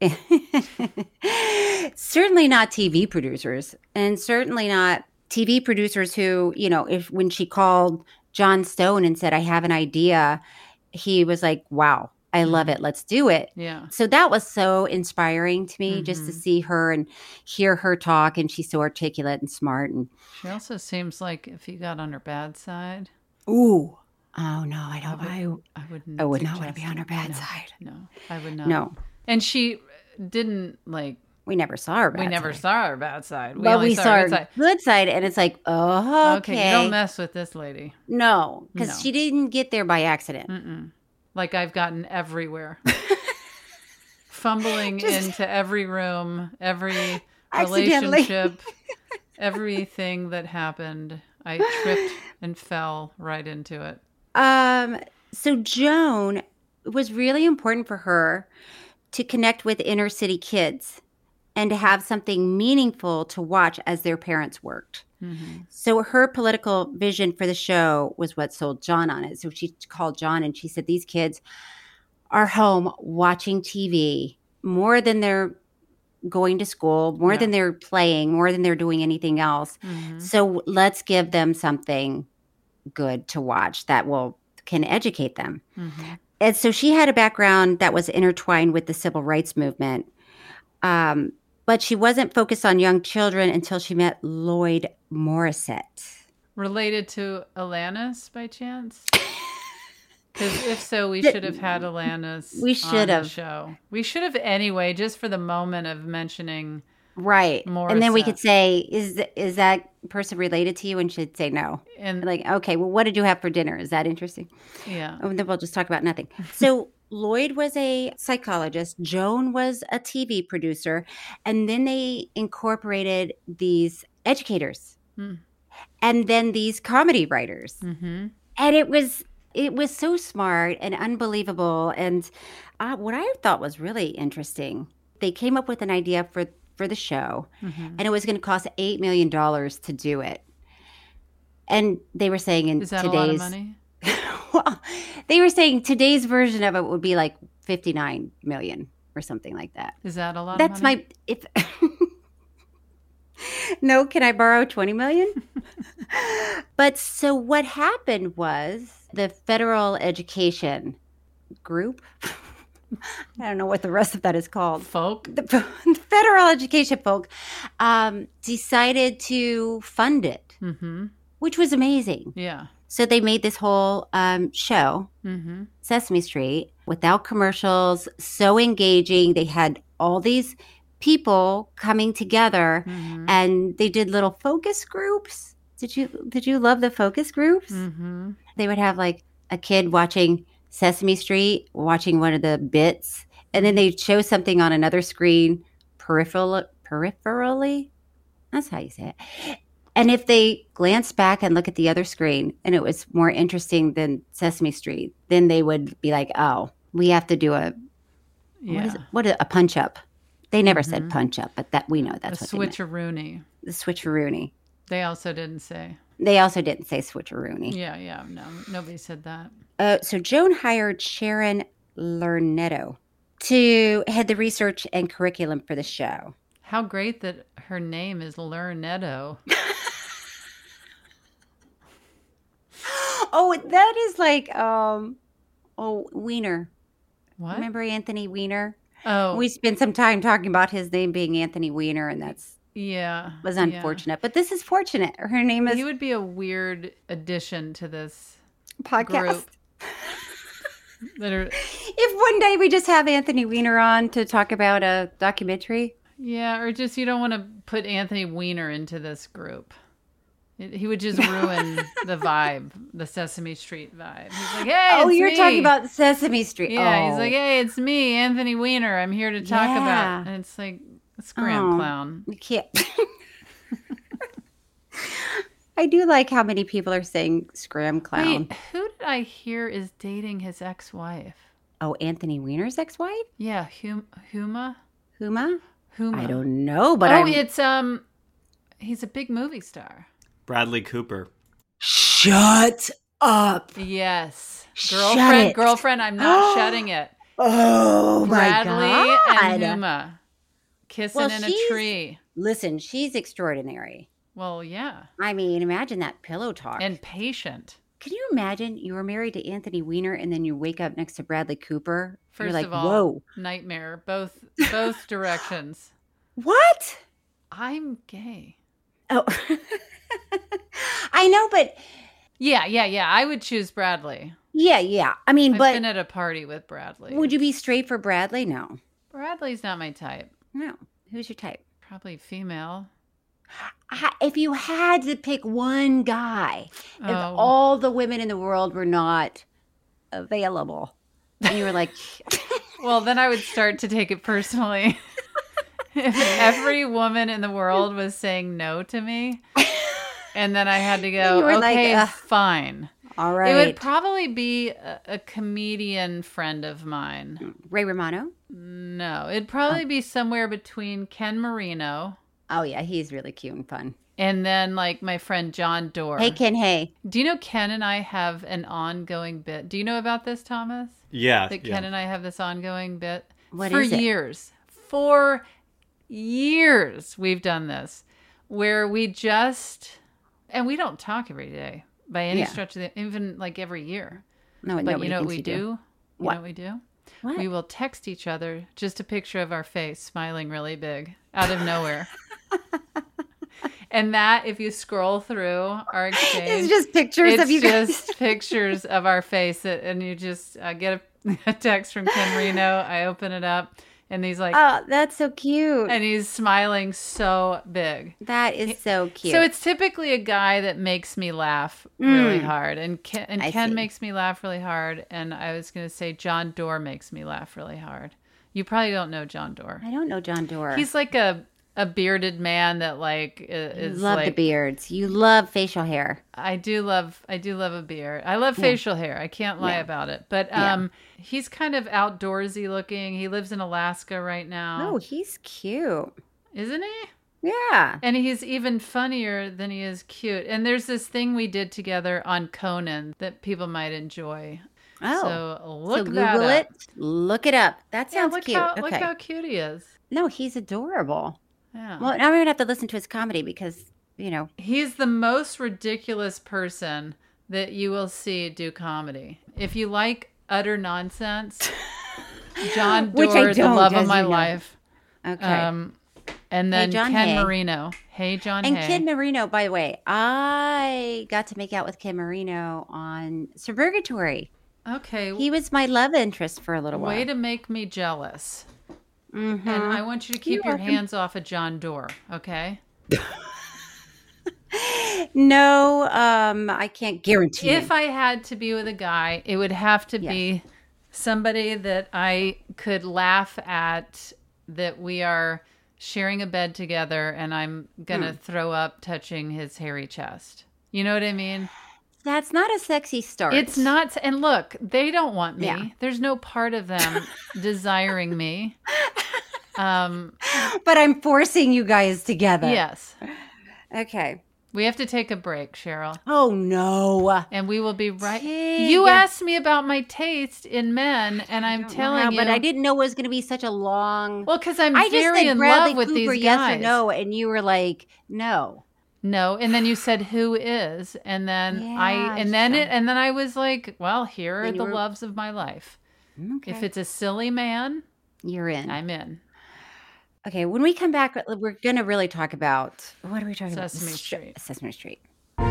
Speaker 5: Certainly not T V producers, and certainly not T V producers who, you know, if when she called John Stone and said, I have an idea, he was like, wow, I love it. Let's do it.
Speaker 4: Yeah.
Speaker 5: So that was so inspiring to me just to
Speaker 4: Mhm.
Speaker 5: see her and hear her talk. And she's so articulate and smart. And
Speaker 4: She also seems like if you got on her bad side.
Speaker 5: ooh, oh no, I don't.
Speaker 4: I
Speaker 5: I,
Speaker 4: would, I would,
Speaker 5: I would not want to be
Speaker 4: suggest
Speaker 5: on her
Speaker 4: it.
Speaker 5: bad
Speaker 4: No,
Speaker 5: side.
Speaker 4: No, I would not.
Speaker 5: No,
Speaker 4: And she didn't like.
Speaker 5: we never saw her bad
Speaker 4: we never
Speaker 5: side.
Speaker 4: saw her bad side. We
Speaker 5: But
Speaker 4: only
Speaker 5: we
Speaker 4: saw,
Speaker 5: saw
Speaker 4: her
Speaker 5: her
Speaker 4: good side.
Speaker 5: good side. And it's like, oh, okay.
Speaker 4: Okay, you don't mess with this lady.
Speaker 5: No, because
Speaker 4: No.
Speaker 5: she didn't get there by accident.
Speaker 4: Mm-mm. Like I've gotten everywhere. Fumbling
Speaker 5: Just-
Speaker 4: into every room, every
Speaker 5: Accidentally.
Speaker 4: relationship, everything that happened. I tripped and fell right into it.
Speaker 5: Um, so Joan, it was really important for her to connect with inner city kids and to have something meaningful to watch as their parents worked.
Speaker 4: Mhm.
Speaker 5: So her political vision for the show was what sold John on it. So she called John and she said, these kids are home watching T V more than they're going to school, more
Speaker 4: Yeah.
Speaker 5: than they're playing, more than they're doing anything else.
Speaker 4: Mm-hmm.
Speaker 5: So let's give them something good to watch that will can educate them.
Speaker 4: Mm-hmm.
Speaker 5: And so she had a background that was intertwined with the civil rights movement. Um, but she wasn't focused on young children until she met Lloyd Morissette.
Speaker 4: Related to Alanis by chance? Because if so, we should have had Alanis
Speaker 5: We
Speaker 4: on
Speaker 5: should
Speaker 4: the
Speaker 5: have.
Speaker 4: show. We should have anyway, just for the moment of mentioning.
Speaker 5: Right. And then we
Speaker 4: Morissette.
Speaker 5: could say, is th- is that person related to you? And she'd say no.
Speaker 4: And
Speaker 5: Like, okay, well, what did you have for dinner? Is that interesting?
Speaker 4: yeah.
Speaker 5: Oh, then we'll just talk about nothing. So Lloyd was a psychologist. Joan was a T V producer. And then they incorporated these educators
Speaker 4: Hmm.
Speaker 5: and then these comedy writers.
Speaker 4: Mm-hmm.
Speaker 5: And it was it was so smart and unbelievable. And uh, what I thought was really interesting, they came up with an idea for, for the show,
Speaker 4: Mm-hmm.
Speaker 5: and it was going to cost eight million dollars to do it. And they were saying in
Speaker 4: Is that
Speaker 5: today's
Speaker 4: a lot of money?
Speaker 5: well, they were saying today's version of it would be like fifty-nine million or something like that.
Speaker 4: Is that a lot
Speaker 5: That's
Speaker 4: of money?
Speaker 5: my if No, can I borrow twenty million? But so what happened was the federal education group, I don't know what the rest of that is called.
Speaker 4: Folk?
Speaker 5: The, the federal education folk um, decided to fund it,
Speaker 4: Mm-hmm.
Speaker 5: which was amazing.
Speaker 4: Yeah.
Speaker 5: So they made this whole um, show,
Speaker 4: Mm-hmm.
Speaker 5: Sesame Street, without commercials, so engaging. They had all these people coming together,
Speaker 4: Mm-hmm.
Speaker 5: and they did little focus groups. Did you did you love the focus groups?
Speaker 4: Mm-hmm.
Speaker 5: They would have like a kid watching Sesame Street, watching one of the bits, and then they'd show something on another screen, peripheral, peripherally. That's how you say it. And if they glanced back and look at the other screen, and it was more interesting than Sesame Street, then they would be like, "Oh, we have to do a
Speaker 4: Yeah.
Speaker 5: what is it? What a, a punch up." They never
Speaker 4: Mhm.
Speaker 5: said punch up, but that we know that's
Speaker 4: a
Speaker 5: what they meant.
Speaker 4: switcheroony.
Speaker 5: The switcheroony.
Speaker 4: They also didn't say.
Speaker 5: They also didn't say switcheroony.
Speaker 4: Yeah, yeah. No, nobody said that.
Speaker 5: Uh, so Joan hired Sharon Lernetto to head the research and curriculum for the show.
Speaker 4: How great that her name is Lernetto.
Speaker 5: Oh, that is like um, oh Weiner.
Speaker 4: What?
Speaker 5: Remember Anthony Weiner?
Speaker 4: Oh,
Speaker 5: We spent some time talking about his name being Anthony Weiner, and that's
Speaker 4: yeah.
Speaker 5: was
Speaker 4: yeah.
Speaker 5: unfortunate. But this is fortunate. Her name is
Speaker 4: He would be a weird addition to this
Speaker 5: podcast.
Speaker 4: group. That are,
Speaker 5: If one day we just have Anthony Weiner on to talk about a documentary.
Speaker 4: yeah, or just you don't want to put Anthony Weiner into this group. It, he would just ruin the vibe, the Sesame Street vibe. He's like, hey,
Speaker 5: Oh,
Speaker 4: it's
Speaker 5: you're
Speaker 4: me.
Speaker 5: talking about Sesame Street.
Speaker 4: Yeah,
Speaker 5: Oh.
Speaker 4: he's like, hey, it's me, Anthony Weiner. I'm here to talk
Speaker 5: Yeah.
Speaker 4: about. And it's like, scram
Speaker 5: Oh.
Speaker 4: clown.
Speaker 5: You can't. I do like how many people are saying scram clown.
Speaker 4: Wait, who did I hear is dating his ex-wife?
Speaker 5: Oh, Anthony Weiner's ex-wife?
Speaker 4: Yeah, hum, Huma.
Speaker 5: Huma?
Speaker 4: Huma.
Speaker 5: I don't know, but
Speaker 4: oh,
Speaker 5: I'm...
Speaker 4: it's um, he's a big movie star.
Speaker 12: Bradley Cooper.
Speaker 5: Shut up.
Speaker 4: Yes,
Speaker 5: Shut
Speaker 4: girlfriend,
Speaker 5: it.
Speaker 4: girlfriend. I'm not shutting it.
Speaker 5: Oh,
Speaker 4: Bradley
Speaker 5: my
Speaker 4: and
Speaker 5: God.
Speaker 4: Huma kissing
Speaker 5: Well,
Speaker 4: in a
Speaker 5: she's-
Speaker 4: tree.
Speaker 5: Listen, she's extraordinary.
Speaker 4: Well, yeah,
Speaker 5: I mean, imagine that pillow talk.
Speaker 4: and patient.
Speaker 5: Can you imagine you were married to Anthony Weiner and then you wake up next to Bradley Cooper?
Speaker 4: First
Speaker 5: You're like,
Speaker 4: of all,
Speaker 5: whoa.
Speaker 4: nightmare. Both both directions.
Speaker 5: What?
Speaker 4: I'm gay.
Speaker 5: Oh, I know, but
Speaker 4: Yeah, yeah, yeah. I would choose Bradley.
Speaker 5: yeah, yeah. I mean,
Speaker 4: I've
Speaker 5: but
Speaker 4: been at a party with Bradley.
Speaker 5: would you be straight for Bradley? No.
Speaker 4: Bradley's not my type.
Speaker 5: No. Who's your type?
Speaker 4: Probably female.
Speaker 5: Ha- If you had to pick one guy, if
Speaker 4: Oh.
Speaker 5: all the women in the world were not available, and you were like,
Speaker 4: Well, then I would start to take it personally. If every woman in the world was saying no to me, and then I had to
Speaker 5: And
Speaker 4: go,
Speaker 5: you were like,
Speaker 4: okay,
Speaker 5: "Ugh,
Speaker 4: fine.
Speaker 5: all
Speaker 4: It
Speaker 5: right.
Speaker 4: would probably be a, a comedian friend of mine.
Speaker 5: Ray Romano?
Speaker 4: No, it'd probably be somewhere between Ken Marino
Speaker 5: Oh, yeah, he's really cute and fun.
Speaker 4: and then like my friend John Doerr.
Speaker 5: Hey, Ken, hey.
Speaker 4: Do you know Ken and I have an ongoing bit? Do you know about this, Thomas?
Speaker 12: Yeah.
Speaker 4: That
Speaker 12: yeah.
Speaker 4: Ken and I have this ongoing bit
Speaker 5: What
Speaker 4: for
Speaker 5: is it?
Speaker 4: years. For years we've done this, where we just, and we don't talk every day by any
Speaker 5: Yeah.
Speaker 4: stretch of the, even like every year.
Speaker 5: No,
Speaker 4: But
Speaker 5: nobody
Speaker 4: you know what
Speaker 5: thinks
Speaker 4: we
Speaker 5: you
Speaker 4: do?
Speaker 5: do.
Speaker 4: You
Speaker 5: What?
Speaker 4: know what we do?
Speaker 5: What?
Speaker 4: We will text each other just a picture of our face smiling really big out of nowhere. And that, if you scroll through our exchange,
Speaker 5: It's just pictures
Speaker 4: it's
Speaker 5: of you guys.
Speaker 4: just pictures of our face. that- And you just uh, get a, a text from Ken Marino. I open it up, and he's like,
Speaker 5: Oh, that's so cute.
Speaker 4: and he's smiling so big.
Speaker 5: That is so cute.
Speaker 4: So it's typically a guy that makes me laugh really
Speaker 5: Mm.
Speaker 4: hard, and Ken, and
Speaker 5: I
Speaker 4: Ken
Speaker 5: see.
Speaker 4: makes me laugh really hard. And I was going to say John Doerr makes me laugh really hard. You probably don't know John Doerr.
Speaker 5: I don't know John Doerr.
Speaker 4: He's like a a bearded man that like i-
Speaker 5: You
Speaker 4: is
Speaker 5: love
Speaker 4: like,
Speaker 5: the beards. You love facial hair.
Speaker 4: I do love I do love a beard. I love
Speaker 5: Yeah.
Speaker 4: facial hair. I can't lie
Speaker 5: Yeah.
Speaker 4: about it. But
Speaker 5: Yeah.
Speaker 4: um he's kind of outdoorsy looking. He lives in Alaska right now.
Speaker 5: Oh, he's cute.
Speaker 4: Isn't he?
Speaker 5: Yeah.
Speaker 4: And he's even funnier than he is cute. And there's this thing we did together on Conan that people might enjoy.
Speaker 5: Oh.
Speaker 4: So look
Speaker 5: so
Speaker 4: that
Speaker 5: Google
Speaker 4: up.
Speaker 5: it. Look it up. That
Speaker 4: Yeah,
Speaker 5: sounds
Speaker 4: look
Speaker 5: cute.
Speaker 4: how
Speaker 5: okay.
Speaker 4: look how cute he is.
Speaker 5: No, he's adorable.
Speaker 4: Yeah.
Speaker 5: Well, now we're gonna have to listen to his comedy because you know.
Speaker 4: He's the most ridiculous person that you will see do comedy. If you like utter nonsense, John
Speaker 5: Which I
Speaker 4: Doerr, the
Speaker 5: don't,
Speaker 4: love of
Speaker 5: as
Speaker 4: my
Speaker 5: you know.
Speaker 4: life.
Speaker 5: Okay.
Speaker 4: Um, and then
Speaker 5: John
Speaker 4: Ken
Speaker 5: Hay.
Speaker 4: Marino. Hey, John
Speaker 5: And
Speaker 4: Hay.
Speaker 5: Kid Marino, by the way, I got to make out with Kid Marino on Suburgatory.
Speaker 4: Okay.
Speaker 5: He was my love interest for a little while.
Speaker 4: Way to make me jealous.
Speaker 5: Mhm.
Speaker 4: And I want you to keep
Speaker 5: You're
Speaker 4: your
Speaker 5: welcome.
Speaker 4: hands off of John Doerr, okay?
Speaker 5: No, um, I can't guarantee.
Speaker 4: If
Speaker 5: it.
Speaker 4: I had to be with a guy, it would have to be somebody that I could laugh at, that we are sharing a bed together and I'm going to
Speaker 5: Hmm.
Speaker 4: throw up touching his hairy chest. You know what I mean?
Speaker 5: That's not a sexy start.
Speaker 4: It's not. And look, they don't want me.
Speaker 5: Yeah.
Speaker 4: There's no part of them desiring me. Um,
Speaker 5: but I'm forcing you guys together.
Speaker 4: yes.
Speaker 5: Okay.
Speaker 4: We have to take a break, Cheryl.
Speaker 5: Oh no.
Speaker 4: And we will be right.
Speaker 5: Tig.
Speaker 4: You asked me about my taste in men, and I'm telling
Speaker 5: Wow,
Speaker 4: you.
Speaker 5: but I didn't know it was going to be such a long.
Speaker 4: Well, because I'm
Speaker 5: I just
Speaker 4: very
Speaker 5: said
Speaker 4: in
Speaker 5: Bradley
Speaker 4: love with
Speaker 5: Cooper,
Speaker 4: these
Speaker 5: yes
Speaker 4: guys.
Speaker 5: or no, and you were like, no.
Speaker 4: No, and then you said who is, and then
Speaker 5: Yeah,
Speaker 4: I, and then
Speaker 5: so-
Speaker 4: it, and then I was like, well, here are
Speaker 5: Then you
Speaker 4: the
Speaker 5: were-
Speaker 4: loves of my life.
Speaker 5: Okay.
Speaker 4: If it's a silly man,
Speaker 5: You're in.
Speaker 4: I'm in.
Speaker 5: Okay, when we come back, we're going to really talk about what are we talking
Speaker 4: Sesame
Speaker 5: about?
Speaker 4: Street.
Speaker 5: Sesame Street.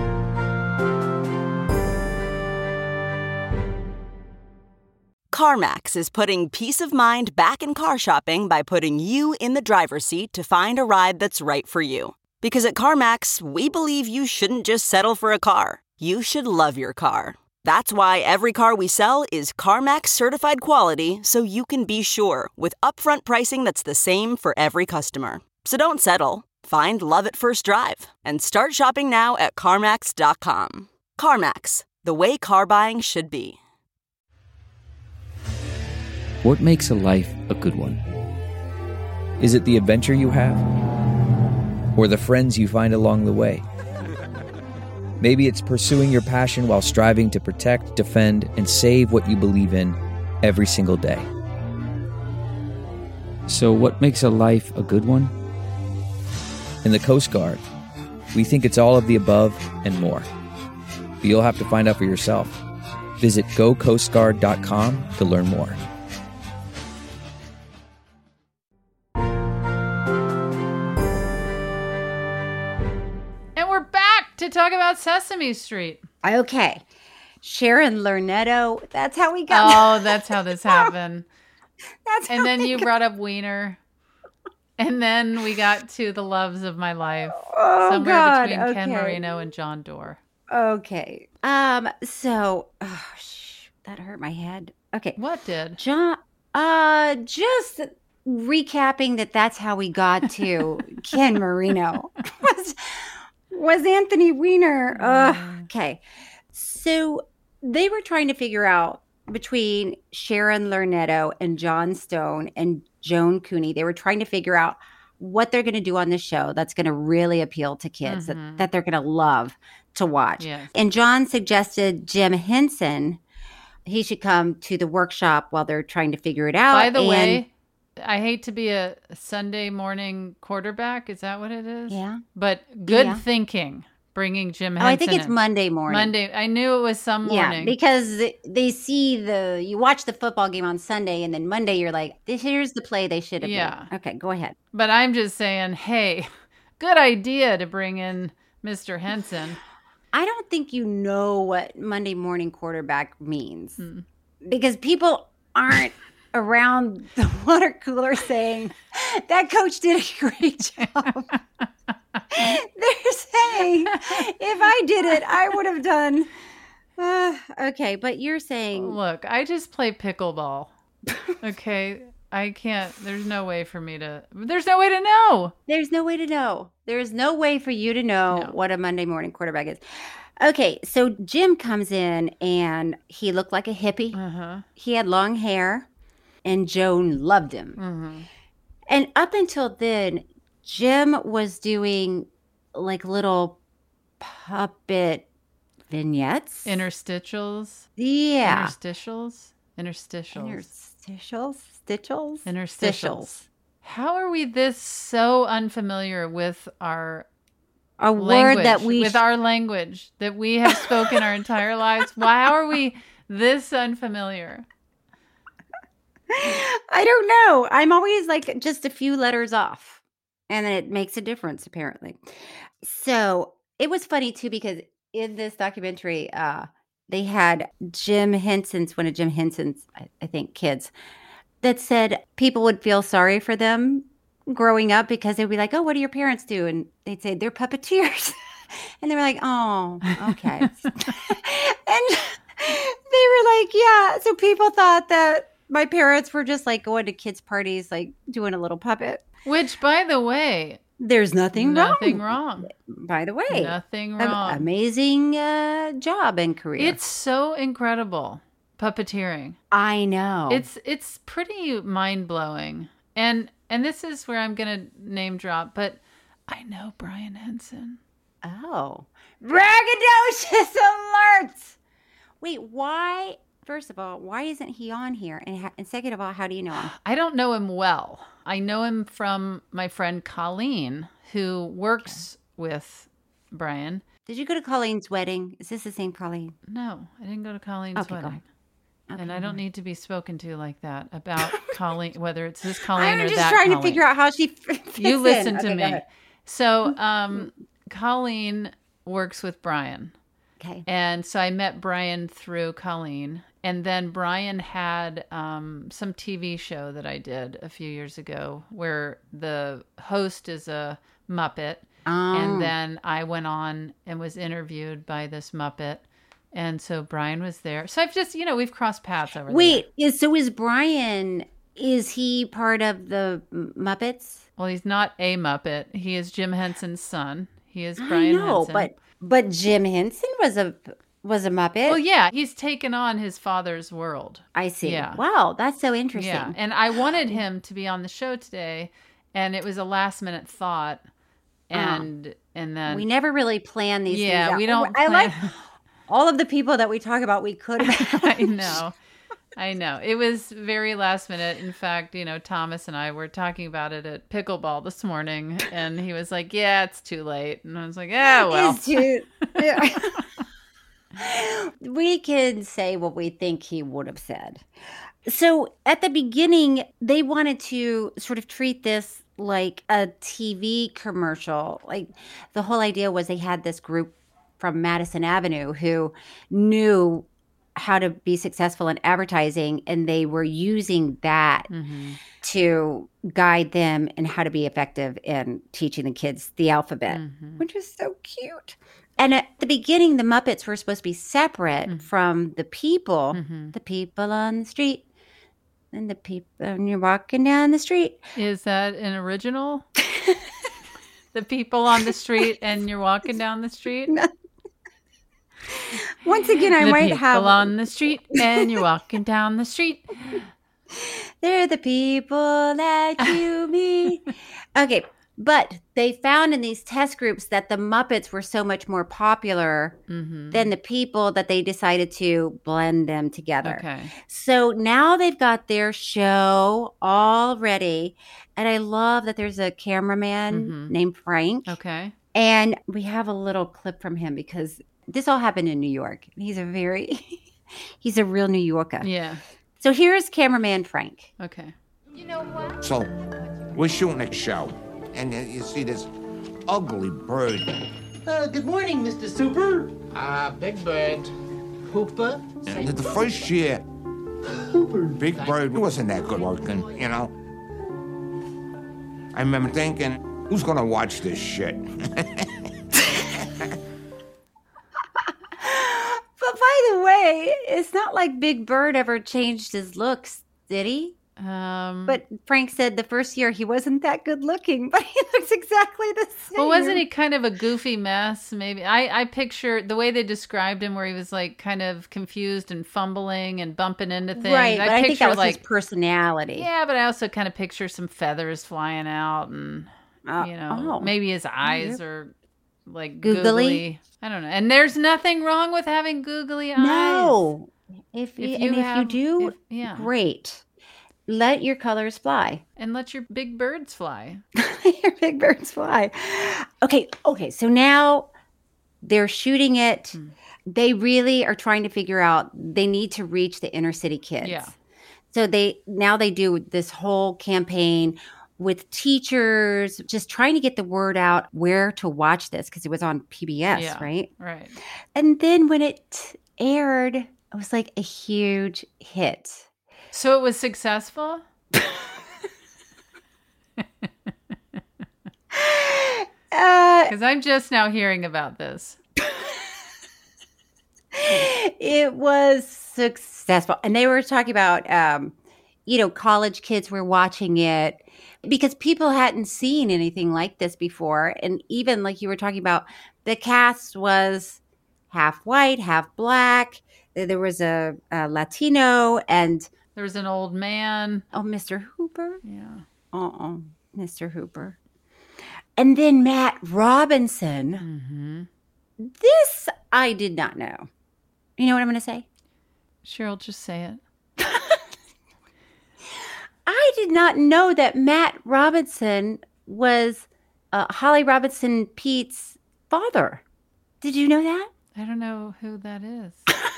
Speaker 12: CarMax is putting peace of mind back in car shopping by putting you in the driver's seat to find a ride that's right for you. Because at CarMax, we believe you shouldn't just settle for a car. You should love your car. That's why every car we sell is CarMax certified quality, so you can be sure with upfront pricing that's the same for every customer. So don't settle. Find love at first drive and start shopping now at CarMax dot com. CarMax, the way car buying should be.
Speaker 13: What makes a life a good one? Is it the adventure you have? Or the friends you find along the way? Maybe it's pursuing your passion while striving to protect, defend, and save what you believe in every single day. So what makes a life a good one? In the Coast Guard, we think it's all of the above and more. But you'll have to find out for yourself. Visit go coast guard dot com to learn more.
Speaker 4: And we're back to talk about Sesame Street.
Speaker 5: Okay. Sharon Lornetto. That's how we got.
Speaker 4: Oh, that's how this happened.
Speaker 5: That's
Speaker 4: and
Speaker 5: how
Speaker 4: then
Speaker 5: we
Speaker 4: you
Speaker 5: got-
Speaker 4: brought up Wiener. And then we got to the loves of my life.
Speaker 5: Oh,
Speaker 4: somewhere
Speaker 5: God,
Speaker 4: between Ken
Speaker 5: okay.
Speaker 4: Marino and John Doerr.
Speaker 5: Okay. Um. So, oh, sh- that hurt my head. Okay.
Speaker 4: What did?
Speaker 5: John. Uh. Just recapping that. That's how we got to Ken Marino. was was Anthony Weiner. Uh, okay. So they were trying to figure out between Sharon Lornetto and John Stone and Joan Cooney. They were trying to figure out what they're going to do on the show that's going to really appeal to kids,
Speaker 4: Mhm.
Speaker 5: that, that they're going to love to watch.
Speaker 4: Yes.
Speaker 5: And John suggested Jim Henson. He should come to the workshop while they're trying to figure it out.
Speaker 4: By the
Speaker 5: And-
Speaker 4: way, I hate to be a Sunday morning quarterback. Is that what it is?
Speaker 5: Yeah.
Speaker 4: But good
Speaker 5: Yeah.
Speaker 4: thinking, bringing Jim
Speaker 5: Oh,
Speaker 4: Henson
Speaker 5: I think it's
Speaker 4: in.
Speaker 5: Monday morning.
Speaker 4: Monday. I knew it was some morning.
Speaker 5: Yeah, because they- they see the, you watch the football game on Sunday, and then Monday you're like, this here's the play they should have
Speaker 4: Yeah.
Speaker 5: made. Okay, go ahead.
Speaker 4: But I'm just saying, hey, good idea to bring in Mister Henson.
Speaker 5: I don't think you know what Monday morning quarterback means
Speaker 4: Hmm.
Speaker 5: because people aren't around the water cooler saying that coach did a great job. They're saying if I did it, I would have done. Uh, okay, but you're saying
Speaker 4: Look, I just play pickleball. Okay. I can't, there's no way for me to, there's no way to know.
Speaker 5: There's no way to know. There is no way for you to know
Speaker 4: No.
Speaker 5: what a Monday morning quarterback is. Okay, so Jim comes in and he looked like a hippie.
Speaker 4: Uh-huh.
Speaker 5: He had long hair, and Joan loved him.
Speaker 4: Mm-hmm.
Speaker 5: And up until then, Jim was doing like little puppet vignettes.
Speaker 4: Interstitials.
Speaker 5: Yeah.
Speaker 4: Interstitials. Interstitials.
Speaker 5: Interstitials. Stitchels.
Speaker 4: Interstitials. How are we this so unfamiliar with our
Speaker 5: A
Speaker 4: language,
Speaker 5: word that we
Speaker 4: with our language that we have spoken our entire lives? Why are we this unfamiliar?
Speaker 5: I don't know. I'm always like just a few letters off, and it makes a difference apparently. So it was funny too because in this documentary, uh, they had Jim Henson's one of Jim Henson's, I, I think, kids that said people would feel sorry for them growing up because they'd be like, "Oh, what do your parents do?" And they'd say they're puppeteers, and they were like, "Oh, okay." And they were like, "Yeah." So people thought that my parents were just like going to kids' parties, like doing a little puppet.
Speaker 4: Which, by the way,
Speaker 5: there's nothing,
Speaker 4: nothing
Speaker 5: wrong.
Speaker 4: wrong.
Speaker 5: By the way,
Speaker 4: Nothing
Speaker 5: Am-
Speaker 4: wrong.
Speaker 5: amazing uh, job and career.
Speaker 4: It's so incredible, puppeteering.
Speaker 5: I know.
Speaker 4: It's it's pretty mind blowing, and and this is where I'm gonna name drop, but I know Brian Henson.
Speaker 5: Oh, braggadocious alert! Wait, why? First of all, why isn't he on here? And, ha- and second of all, how do you know him?
Speaker 4: I don't know him well. I know him from my friend Colleen, who works with Brian.
Speaker 5: Did you go to Colleen's wedding? Is this the same Colleen?
Speaker 4: No, I didn't go to Colleen's
Speaker 5: Okay, go
Speaker 4: wedding.
Speaker 5: ahead. Okay,
Speaker 4: and I don't
Speaker 5: go
Speaker 4: need to be spoken to like that about Colleen, whether it's this Colleen
Speaker 5: I'm
Speaker 4: or
Speaker 5: just
Speaker 4: that
Speaker 5: trying
Speaker 4: Colleen.
Speaker 5: to figure out how she f- fits
Speaker 4: You
Speaker 5: in.
Speaker 4: listen to
Speaker 5: Okay, go
Speaker 4: me.
Speaker 5: ahead.
Speaker 4: So, um, Colleen works with Brian.
Speaker 5: Okay.
Speaker 4: And so I met Brian through Colleen. And then Brian had um, some T V show that I did a few years ago where the host is a Muppet.
Speaker 5: Oh.
Speaker 4: And then I went on and was interviewed by this Muppet. And so Brian was there. So I've just, you know, we've crossed paths over
Speaker 5: Wait, is, so is Brian, is he part of the M- Muppets?
Speaker 4: Well, he's not a Muppet. He is Jim Henson's son. He is Brian
Speaker 5: I know,
Speaker 4: Henson.
Speaker 5: but but Jim Henson was a was a Muppet.
Speaker 4: Well, yeah, he's taken on his father's world.
Speaker 5: I see.
Speaker 4: Yeah.
Speaker 5: Wow, that's so interesting.
Speaker 4: Yeah, and I wanted him to be on the show today, and it was a last minute thought, and and then
Speaker 5: we never really plan these
Speaker 4: yeah,
Speaker 5: things out.
Speaker 4: we don't
Speaker 5: I
Speaker 4: plan-
Speaker 5: like all of the people that we talk about we could have.
Speaker 4: I know. I know. It was very last minute. In fact, you know, Thomas and I were talking about it at pickleball this morning, and he was like, yeah, it's too late. And I was like, yeah, well.
Speaker 5: It's too, yeah. We can say what we think he would have said. So at the beginning, they wanted to sort of treat this like a T V commercial. Like the whole idea was they had this group from Madison Avenue who knew how to be successful in advertising, and they were using that
Speaker 4: Mm-hmm.
Speaker 5: to guide them in how to be effective in teaching the kids the alphabet,
Speaker 4: Mm-hmm.
Speaker 5: which is so cute. And at the beginning, the Muppets were supposed to be separate
Speaker 4: Mm-hmm.
Speaker 5: from the people, the people on the street, and the people, and you're walking down the street.
Speaker 4: Is that an original? The people on the street and you're walking down the street?
Speaker 5: Once again, I
Speaker 4: the
Speaker 5: might
Speaker 4: people
Speaker 5: have
Speaker 4: on the street and you're walking down the street.
Speaker 5: They're the people that you meet. Okay, But they found in these test groups that the Muppets were so much more popular
Speaker 4: Mm-hmm.
Speaker 5: than the people that they decided to blend them together.
Speaker 4: Okay.
Speaker 5: So now they've got their show all ready. And I love that there's a cameraman
Speaker 4: Mhm.
Speaker 5: named Frank.
Speaker 4: Okay.
Speaker 5: And we have a little clip from him because this all happened in New York. He's a very, he's a real New Yorker.
Speaker 4: Yeah.
Speaker 5: So here's cameraman Frank.
Speaker 4: Okay.
Speaker 14: So, we're shooting a show, and uh, you see this ugly bird.
Speaker 15: Uh, good morning, Mister Super.
Speaker 14: Ah, Big Bird.
Speaker 15: Hooper.
Speaker 14: And the first year, Big Bird wasn't that good looking, you know? I remember thinking, who's gonna watch this shit?
Speaker 5: But by the way, it's not like Big Bird ever changed his looks, did he?
Speaker 4: Um,
Speaker 5: But Frank said the first year he wasn't that good looking, but he looks exactly the same.
Speaker 4: Well, wasn't he kind of a goofy mess? Maybe I, I picture the way they described him, where he was like kind of confused and fumbling and bumping into things.
Speaker 5: Right, but I, think that was
Speaker 4: like
Speaker 5: his personality.
Speaker 4: yeah, but I also kind of picture some feathers flying out, and
Speaker 5: Uh,
Speaker 4: you know,
Speaker 5: oh.
Speaker 4: maybe his eyes
Speaker 5: Yep.
Speaker 4: are like
Speaker 5: Googly?
Speaker 4: googly. I don't know. And there's nothing wrong with having googly eyes.
Speaker 5: No. If,
Speaker 4: If
Speaker 5: you,
Speaker 4: you
Speaker 5: and if
Speaker 4: have-
Speaker 5: you do,
Speaker 4: if- yeah.
Speaker 5: great. Let your colors fly.
Speaker 4: And let your big birds fly.
Speaker 5: Your big birds fly. Okay, okay. So now they're shooting it.
Speaker 4: Hmm.
Speaker 5: They really are trying to figure out they need to reach the inner city kids.
Speaker 4: Yeah.
Speaker 5: So they now they do this whole campaign with teachers, just trying to get the word out where to watch this because it was on P B S,
Speaker 4: Yeah.
Speaker 5: right?
Speaker 4: Right.
Speaker 5: And then when it aired, it was like a huge hit.
Speaker 4: So it was successful?
Speaker 5: Uh,
Speaker 4: Because I'm just now hearing about this.
Speaker 5: it was successful. And they were talking about, um, you know, college kids were watching it because people hadn't seen anything like this before. And even like you were talking about, the cast was half white, half black. There was a, a Latino and,
Speaker 4: There was an old man.
Speaker 5: oh, Mister Hooper.
Speaker 4: Yeah.
Speaker 5: Uh-uh, Mister Hooper. And then Matt Robinson.
Speaker 4: Mm-hmm.
Speaker 5: This I did not know. You know what I'm going to say?
Speaker 4: Cheryl, just say it.
Speaker 5: I did not know that Matt Robinson was uh, Holly Robinson Pete's father. Did you know that?
Speaker 4: I don't know who that is.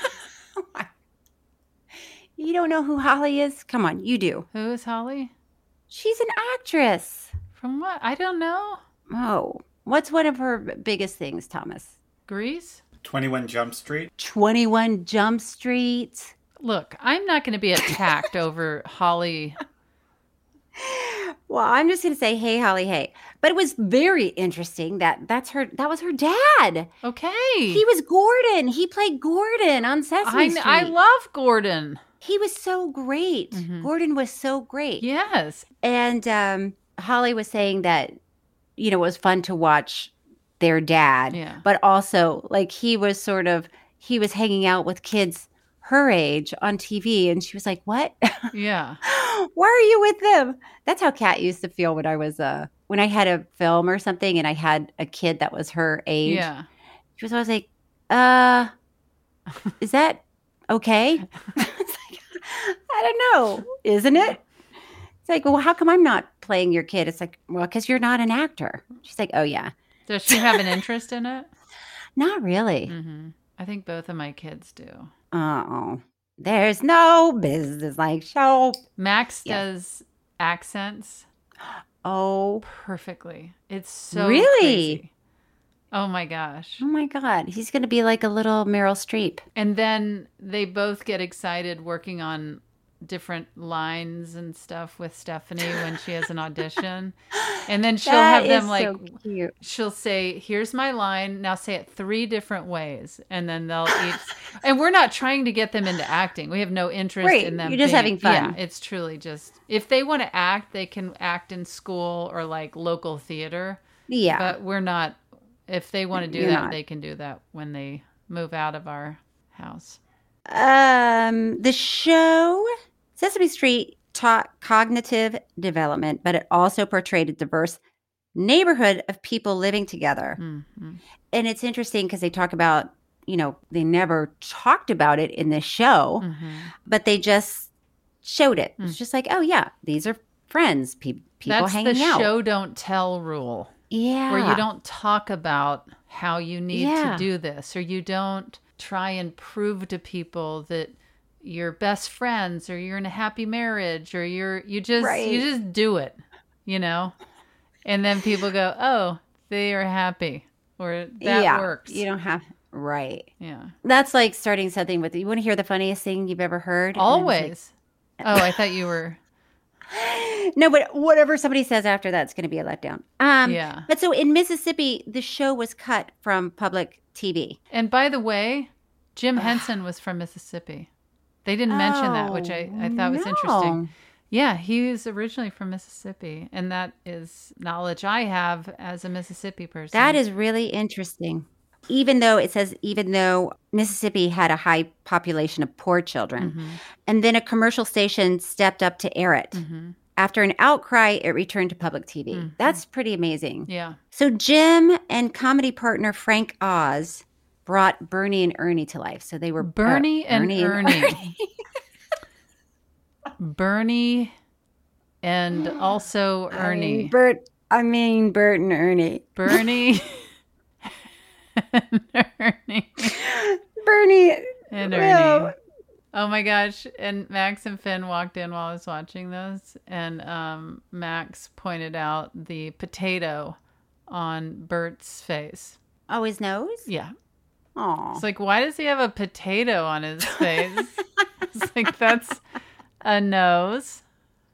Speaker 5: You don't know who Holly is? Come on, you do.
Speaker 4: Who is Holly?
Speaker 5: She's an actress.
Speaker 4: From what? I don't know.
Speaker 5: Oh, what's one of her biggest things, Thomas?
Speaker 4: Grease?
Speaker 16: twenty-one Jump Street.
Speaker 5: twenty-one Jump Street.
Speaker 4: Look, I'm not going to be attacked over Holly.
Speaker 5: Well, I'm just going to say, hey, Holly, hey. But it was very interesting that that's her. That was her dad.
Speaker 4: Okay.
Speaker 5: He was Gordon. He played Gordon on Sesame
Speaker 4: I,
Speaker 5: Street.
Speaker 4: I love Gordon.
Speaker 5: He was so great.
Speaker 4: Mhm.
Speaker 5: Gordon was so great.
Speaker 4: Yes.
Speaker 5: And um, Holly was saying that, you know, it was fun to watch their dad.
Speaker 4: Yeah.
Speaker 5: But also, like, he was sort of, he was hanging out with kids her age on T V. And she was like, what?
Speaker 4: Yeah.
Speaker 5: Why are you with them? That's how Kat used to feel when I was, uh, when I had a film or something and I had a kid that was her age.
Speaker 4: Yeah.
Speaker 5: She was always like, uh, is that okay? It's like, I don't know. Isn't it? It's like, well, how come I'm not playing your kid? It's like, well, because you're not an actor. She's like, oh, yeah.
Speaker 4: Does she have an interest in it?
Speaker 5: Not really.
Speaker 4: Mm-hmm. I think both of my kids do.
Speaker 5: Uh-oh. There's no business like show.
Speaker 4: Max
Speaker 5: Yes.
Speaker 4: does accents
Speaker 5: Oh,
Speaker 4: perfectly. It's so
Speaker 5: Really?
Speaker 4: crazy. Oh my gosh.
Speaker 5: oh my God. He's going to be like a little Meryl Streep.
Speaker 4: And then they both get excited working on different lines and stuff with Stephanie when she has an audition. And then she'll
Speaker 5: That
Speaker 4: have them
Speaker 5: is
Speaker 4: like,
Speaker 5: so cute.
Speaker 4: she'll say, here's my line. Now say it three different ways. And then they'll each, and we're not trying to get them into acting. We have no interest
Speaker 5: Right.
Speaker 4: in them.
Speaker 5: You're just
Speaker 4: being-
Speaker 5: having fun.
Speaker 4: Yeah, it's truly just, if they want to act, they can act in school or like local theater.
Speaker 5: Yeah.
Speaker 4: But we're not, if they want to do
Speaker 5: You're
Speaker 4: that,
Speaker 5: not.
Speaker 4: they can do that when they move out of our house.
Speaker 5: Um, the show Sesame Street taught cognitive development, but it also portrayed a diverse neighborhood of people living together.
Speaker 4: Mm-hmm.
Speaker 5: And it's interesting because they talk about, you know, they never talked about it in this show,
Speaker 4: Mm-hmm.
Speaker 5: but they just showed it.
Speaker 4: Mm.
Speaker 5: It's just like, oh, yeah, these are friends, pe- people
Speaker 4: That's
Speaker 5: hanging
Speaker 4: the
Speaker 5: out.
Speaker 4: show don't tell rule.
Speaker 5: Yeah.
Speaker 4: Where you don't talk about how you need
Speaker 5: Yeah.
Speaker 4: to do this, or you don't try and prove to people that you're best friends, or you're in a happy marriage, or you're you just
Speaker 5: Right.
Speaker 4: you just do it, you know? And then people go, "Oh, they are happy." Or that
Speaker 5: yeah,
Speaker 4: works.
Speaker 5: You don't have, right.
Speaker 4: Yeah.
Speaker 5: That's like starting something with, you want to hear the funniest thing you've ever heard? And then
Speaker 4: Always.
Speaker 5: it's
Speaker 4: Oh, I thought you were
Speaker 5: like- no, but whatever somebody says after that's going to be a letdown. Um,
Speaker 4: Yeah.
Speaker 5: But so in Mississippi, the show was cut from public T V.
Speaker 4: And by the way, Jim Henson was from Mississippi. They didn't mention that, which I, I thought was
Speaker 5: no.
Speaker 4: interesting. Yeah, he was originally from Mississippi, and that is knowledge I have as a Mississippi person.
Speaker 5: That is really interesting. Even though it says, even though Mississippi had a high population of poor children.
Speaker 4: Mhm.
Speaker 5: And then a commercial station stepped up to air it.
Speaker 4: Mhm.
Speaker 5: After an outcry, it returned to public T V.
Speaker 4: Mhm.
Speaker 5: That's pretty amazing.
Speaker 4: Yeah.
Speaker 5: So Jim and comedy partner Frank Oz brought Bernie and Ernie to life. So they were
Speaker 4: Bernie
Speaker 5: uh,
Speaker 4: and
Speaker 5: Bernie
Speaker 4: Ernie. Bernie and also
Speaker 5: I
Speaker 4: Ernie.
Speaker 5: mean, Bert. I mean Bert and Ernie.
Speaker 4: Bernie and Ernie.
Speaker 5: Bernie
Speaker 4: And
Speaker 5: well,
Speaker 4: Ernie. Oh my gosh. And Max and Finn walked in while I was watching this, and um, Max pointed out the potato on Bert's face.
Speaker 5: Oh, his nose?
Speaker 4: Yeah.
Speaker 5: Oh.
Speaker 4: It's like, why does he have a potato on his face? It's like, that's a nose.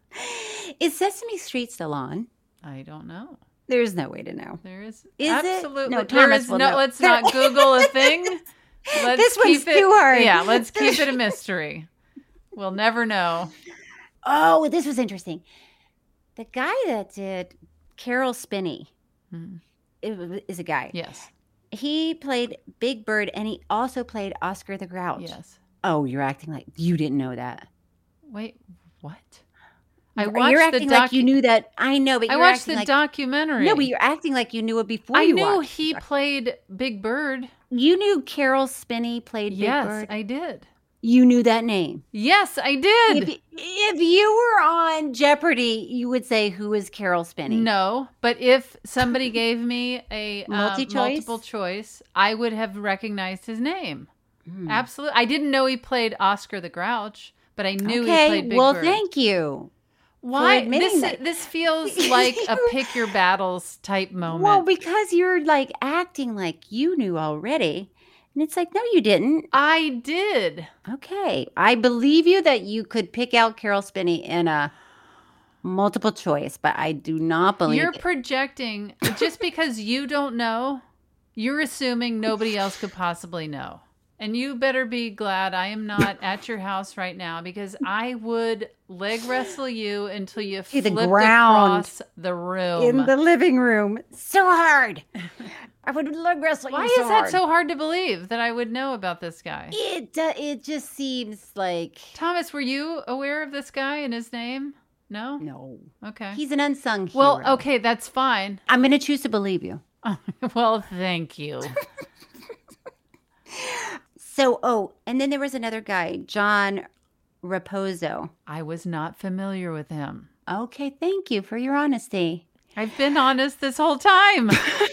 Speaker 5: Is Sesame Street still on?
Speaker 4: I don't know.
Speaker 5: There's no way to know.
Speaker 4: There is,
Speaker 5: Is it?
Speaker 4: absolutely.
Speaker 5: No,
Speaker 4: there
Speaker 5: Thomas
Speaker 4: is
Speaker 5: will
Speaker 4: no.
Speaker 5: know.
Speaker 4: Let's
Speaker 5: There-
Speaker 4: not Google a thing. Let's
Speaker 5: This
Speaker 4: keep
Speaker 5: one's
Speaker 4: it,
Speaker 5: too hard.
Speaker 4: Yeah, let's keep it a mystery. We'll never know.
Speaker 5: Oh, this was interesting. The guy that did Carol Spinney
Speaker 4: Hmm.
Speaker 5: it is a guy.
Speaker 4: Yes.
Speaker 5: He played Big Bird, and he also played Oscar the Grouch.
Speaker 4: Yes.
Speaker 5: Oh, you're acting like you didn't know that.
Speaker 4: Wait, what? I watched
Speaker 5: You're
Speaker 4: the
Speaker 5: acting
Speaker 4: docu-
Speaker 5: like you knew that. I know, but
Speaker 4: I
Speaker 5: you're
Speaker 4: watched
Speaker 5: acting
Speaker 4: the
Speaker 5: like,
Speaker 4: documentary.
Speaker 5: No, but you're acting like you knew it before
Speaker 4: I
Speaker 5: you
Speaker 4: knew
Speaker 5: watched.
Speaker 4: he played Big Bird.
Speaker 5: You knew Carol Spinney played Big
Speaker 4: Yes,
Speaker 5: Bird.
Speaker 4: I did.
Speaker 5: You knew that name.
Speaker 4: Yes, I did.
Speaker 5: If, if you were on Jeopardy, you would say, "Who is Carol Spinney?"
Speaker 4: No, but if somebody gave me a uh,
Speaker 5: Multi-choice?
Speaker 4: multiple choice, I would have recognized his name.
Speaker 5: Hmm.
Speaker 4: Absolutely. I didn't know he played Oscar the Grouch, but I knew
Speaker 5: Okay,
Speaker 4: he played Big
Speaker 5: well,
Speaker 4: Bird.
Speaker 5: thank you.
Speaker 4: Why?
Speaker 5: for admitting
Speaker 4: This,
Speaker 5: that.
Speaker 4: this feels like a pick your battles type moment.
Speaker 5: Well, because you're like acting like you knew already. And it's like, no, you didn't.
Speaker 4: I did.
Speaker 5: Okay. I believe you that you could pick out Carol Spinney in a multiple choice, but I do not believe
Speaker 4: You're
Speaker 5: it.
Speaker 4: projecting, just because you don't know, you're assuming nobody else could possibly know. And you better be glad I am not at your house right now, because I would leg wrestle you until you
Speaker 5: To the
Speaker 4: flipped
Speaker 5: ground.
Speaker 4: across the room.
Speaker 5: in the living room. So hard. I would leg wrestle
Speaker 4: Why
Speaker 5: you
Speaker 4: is
Speaker 5: so
Speaker 4: that
Speaker 5: hard.
Speaker 4: so hard to believe that I would know about this guy?
Speaker 5: It, uh, it just seems like...
Speaker 4: Thomas, were you aware of this guy and his name? No?
Speaker 5: No.
Speaker 4: Okay.
Speaker 5: He's an unsung hero.
Speaker 4: Well, okay, that's fine.
Speaker 5: I'm going to choose to believe you.
Speaker 4: Well, thank you.
Speaker 5: So, oh, and then there was another guy, John Raposo.
Speaker 4: I was not familiar with him.
Speaker 5: Okay, thank you for your honesty.
Speaker 4: I've been honest this whole time.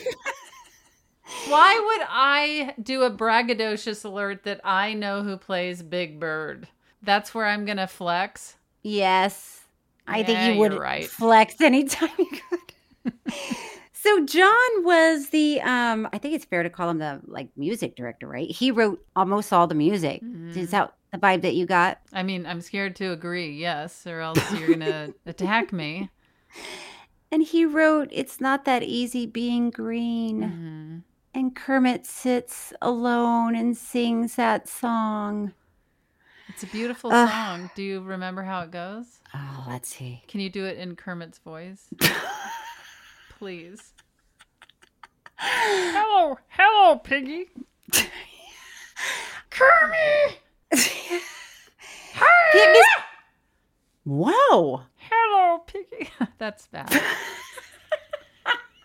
Speaker 4: Why would I do a braggadocious alert that I know who plays Big Bird? That's where I'm going to flex.
Speaker 5: Yes. I
Speaker 4: Yeah,
Speaker 5: think you
Speaker 4: you're
Speaker 5: would
Speaker 4: right.
Speaker 5: flex anytime you could. So John was the, um, I think it's fair to call him the like music director, right? He wrote almost all the music.
Speaker 4: Mm-hmm.
Speaker 5: Is that the vibe that you got?
Speaker 4: I mean, I'm scared to agree, yes, or else you're going to attack me.
Speaker 5: And he wrote, "It's not that easy being green."
Speaker 4: Mm-hmm.
Speaker 5: And Kermit sits alone and sings that song.
Speaker 4: It's a beautiful
Speaker 5: Uh,
Speaker 4: song. Do you remember how it goes?
Speaker 5: Oh, let's see.
Speaker 4: Can you do it in Kermit's voice? Please. Hello, hello, Piggy.
Speaker 5: Kermit! Give me... Whoa.
Speaker 4: Hello, Piggy. That's bad.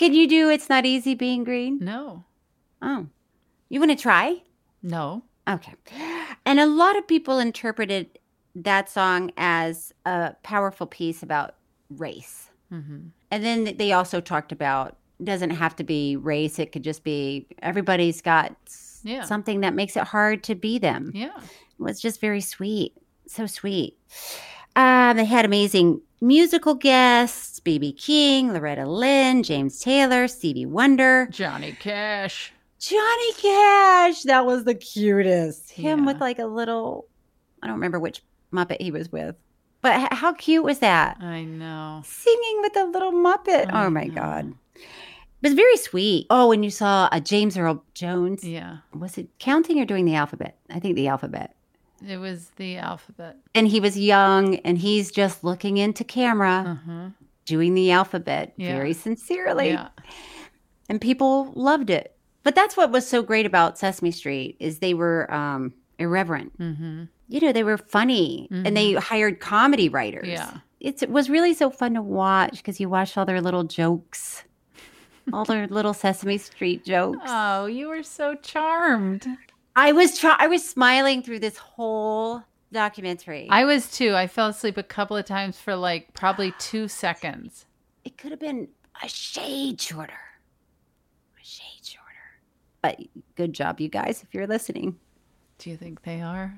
Speaker 5: Can you do It's Not Easy Being Green?
Speaker 4: No.
Speaker 5: Oh. You want to try?
Speaker 4: No.
Speaker 5: Okay. And a lot of people interpreted that song as a powerful piece about race.
Speaker 4: Mm-hmm.
Speaker 5: And then they also talked about, it doesn't have to be race. It could just be everybody's got
Speaker 4: Yeah.
Speaker 5: something that makes it hard to be them.
Speaker 4: Yeah.
Speaker 5: It was just very sweet. So sweet. Um, they had amazing musical guests, B B King, Loretta Lynn, James Taylor, Stevie Wonder.
Speaker 4: Johnny Cash.
Speaker 5: Johnny Cash. That was the cutest. Him
Speaker 4: Yeah.
Speaker 5: with like a little, I don't remember which Muppet he was with. But h- how cute was that?
Speaker 4: I know.
Speaker 5: Singing with a little Muppet.
Speaker 4: I
Speaker 5: oh my
Speaker 4: know.
Speaker 5: God. It was very sweet. Oh, and you saw a James Earl Jones.
Speaker 4: Yeah.
Speaker 5: Was it counting or doing the alphabet? I think the alphabet.
Speaker 4: It was the alphabet.
Speaker 5: And he was young and he's just looking into camera,
Speaker 4: Uh-huh.
Speaker 5: doing the alphabet
Speaker 4: Yeah.
Speaker 5: very sincerely.
Speaker 4: Yeah.
Speaker 5: And people loved it. But that's what was so great about Sesame Street is they were um, irreverent.
Speaker 4: Mm-hmm.
Speaker 5: You know, they were funny and they hired comedy writers.
Speaker 4: Yeah.
Speaker 5: It's, it was really so fun to watch because you watched all their little jokes, all their little Sesame Street jokes.
Speaker 4: Oh, you were so charmed.
Speaker 5: I was try- I was smiling through this whole documentary.
Speaker 4: I was too. I fell asleep a couple of times for like probably two seconds.
Speaker 5: It could have been a shade shorter. A shade shorter. But good job, you guys, if you're listening.
Speaker 4: Do you think they are?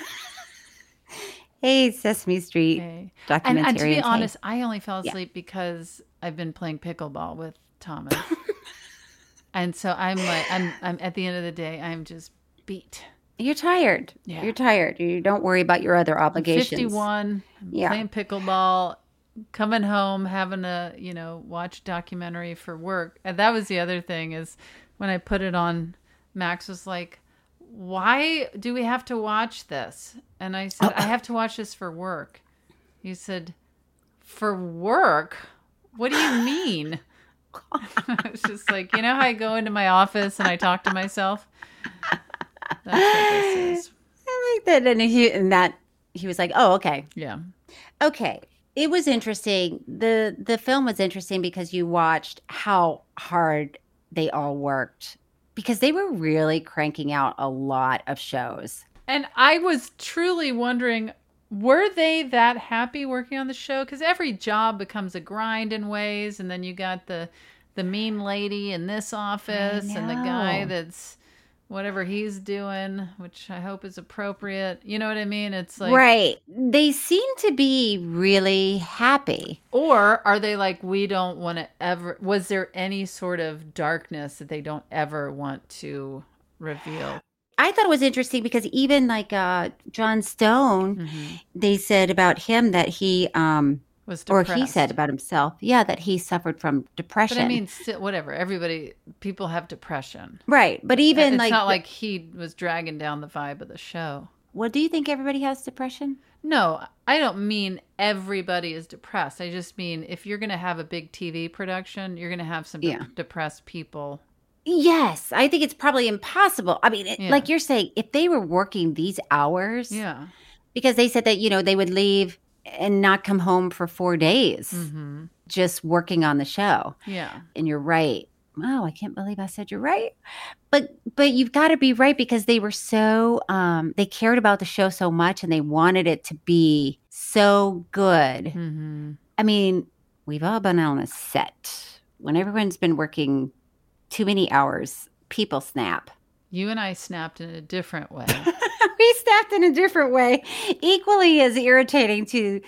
Speaker 5: Hey, Sesame Street
Speaker 4: Okay.
Speaker 5: documentarians.
Speaker 4: And, and to be
Speaker 5: Hey.
Speaker 4: honest, I only fell
Speaker 5: Yeah.
Speaker 4: asleep because I've been playing pickleball with Thomas. And so I'm like, I'm, I'm at the end of the day, I'm just beat.
Speaker 5: You're tired.
Speaker 4: Yeah.
Speaker 5: You're tired. You don't worry about your other obligations.
Speaker 4: fifty-one, I'm
Speaker 5: Yeah.
Speaker 4: playing pickleball, coming home, having to, you know, watch documentary for work. And that was the other thing is when I put it on, Max was like, why do we have to watch this? And I said, I have to watch this for work. He said, for work? What do you mean? It's just like, you know how I go into my office and I talk to myself? That's what this is.
Speaker 5: I like that. And he, and that he was like, oh, okay.
Speaker 4: Yeah.
Speaker 5: Okay. It was interesting. The the film was interesting because you watched how hard they all worked because they were really cranking out a lot of shows.
Speaker 4: And I was truly wondering, were they that happy working on the show? Because every job becomes a grind in ways. And then you got the the mean lady in this office and the guy
Speaker 5: know.
Speaker 4: that's whatever he's doing, which I hope is appropriate. You know what I mean? It's like,
Speaker 5: Right. They seem to be really happy.
Speaker 4: or are they like, we don't want to ever, was there any sort of darkness that they don't ever want to reveal?
Speaker 5: I thought it was interesting because even like uh, John Stone, they said about him that he, um,
Speaker 4: Was
Speaker 5: or he
Speaker 4: depressed.
Speaker 5: said about himself, yeah, that he suffered from depression.
Speaker 4: But I mean, still, whatever. Everybody, people have depression.
Speaker 5: right. But even
Speaker 4: it's
Speaker 5: like,
Speaker 4: not like he was dragging down the vibe of the show.
Speaker 5: well, do you think everybody has depression?
Speaker 4: No, I don't mean everybody is depressed. I just mean if you're going to have a big T V production, you're going to have some de-
Speaker 5: Yeah.
Speaker 4: depressed people.
Speaker 5: Yes, I think it's probably impossible. I mean, it,
Speaker 4: Yeah.
Speaker 5: like you're saying, if they were working these hours,
Speaker 4: Yeah.
Speaker 5: because they said that, you know, they would leave and not come home for four days
Speaker 4: Mm-hmm.
Speaker 5: just working on the show.
Speaker 4: Yeah.
Speaker 5: And you're right. Oh, I can't believe I said you're right. But but you've got to be right because they were so um they cared about the show so much and they wanted it to be so good.
Speaker 4: Mm-hmm.
Speaker 5: I mean, we've all been on a set. When everyone's been working too many hours, people snap.
Speaker 4: You and I snapped in a different way.
Speaker 5: We snapped in a different way, equally as irritating to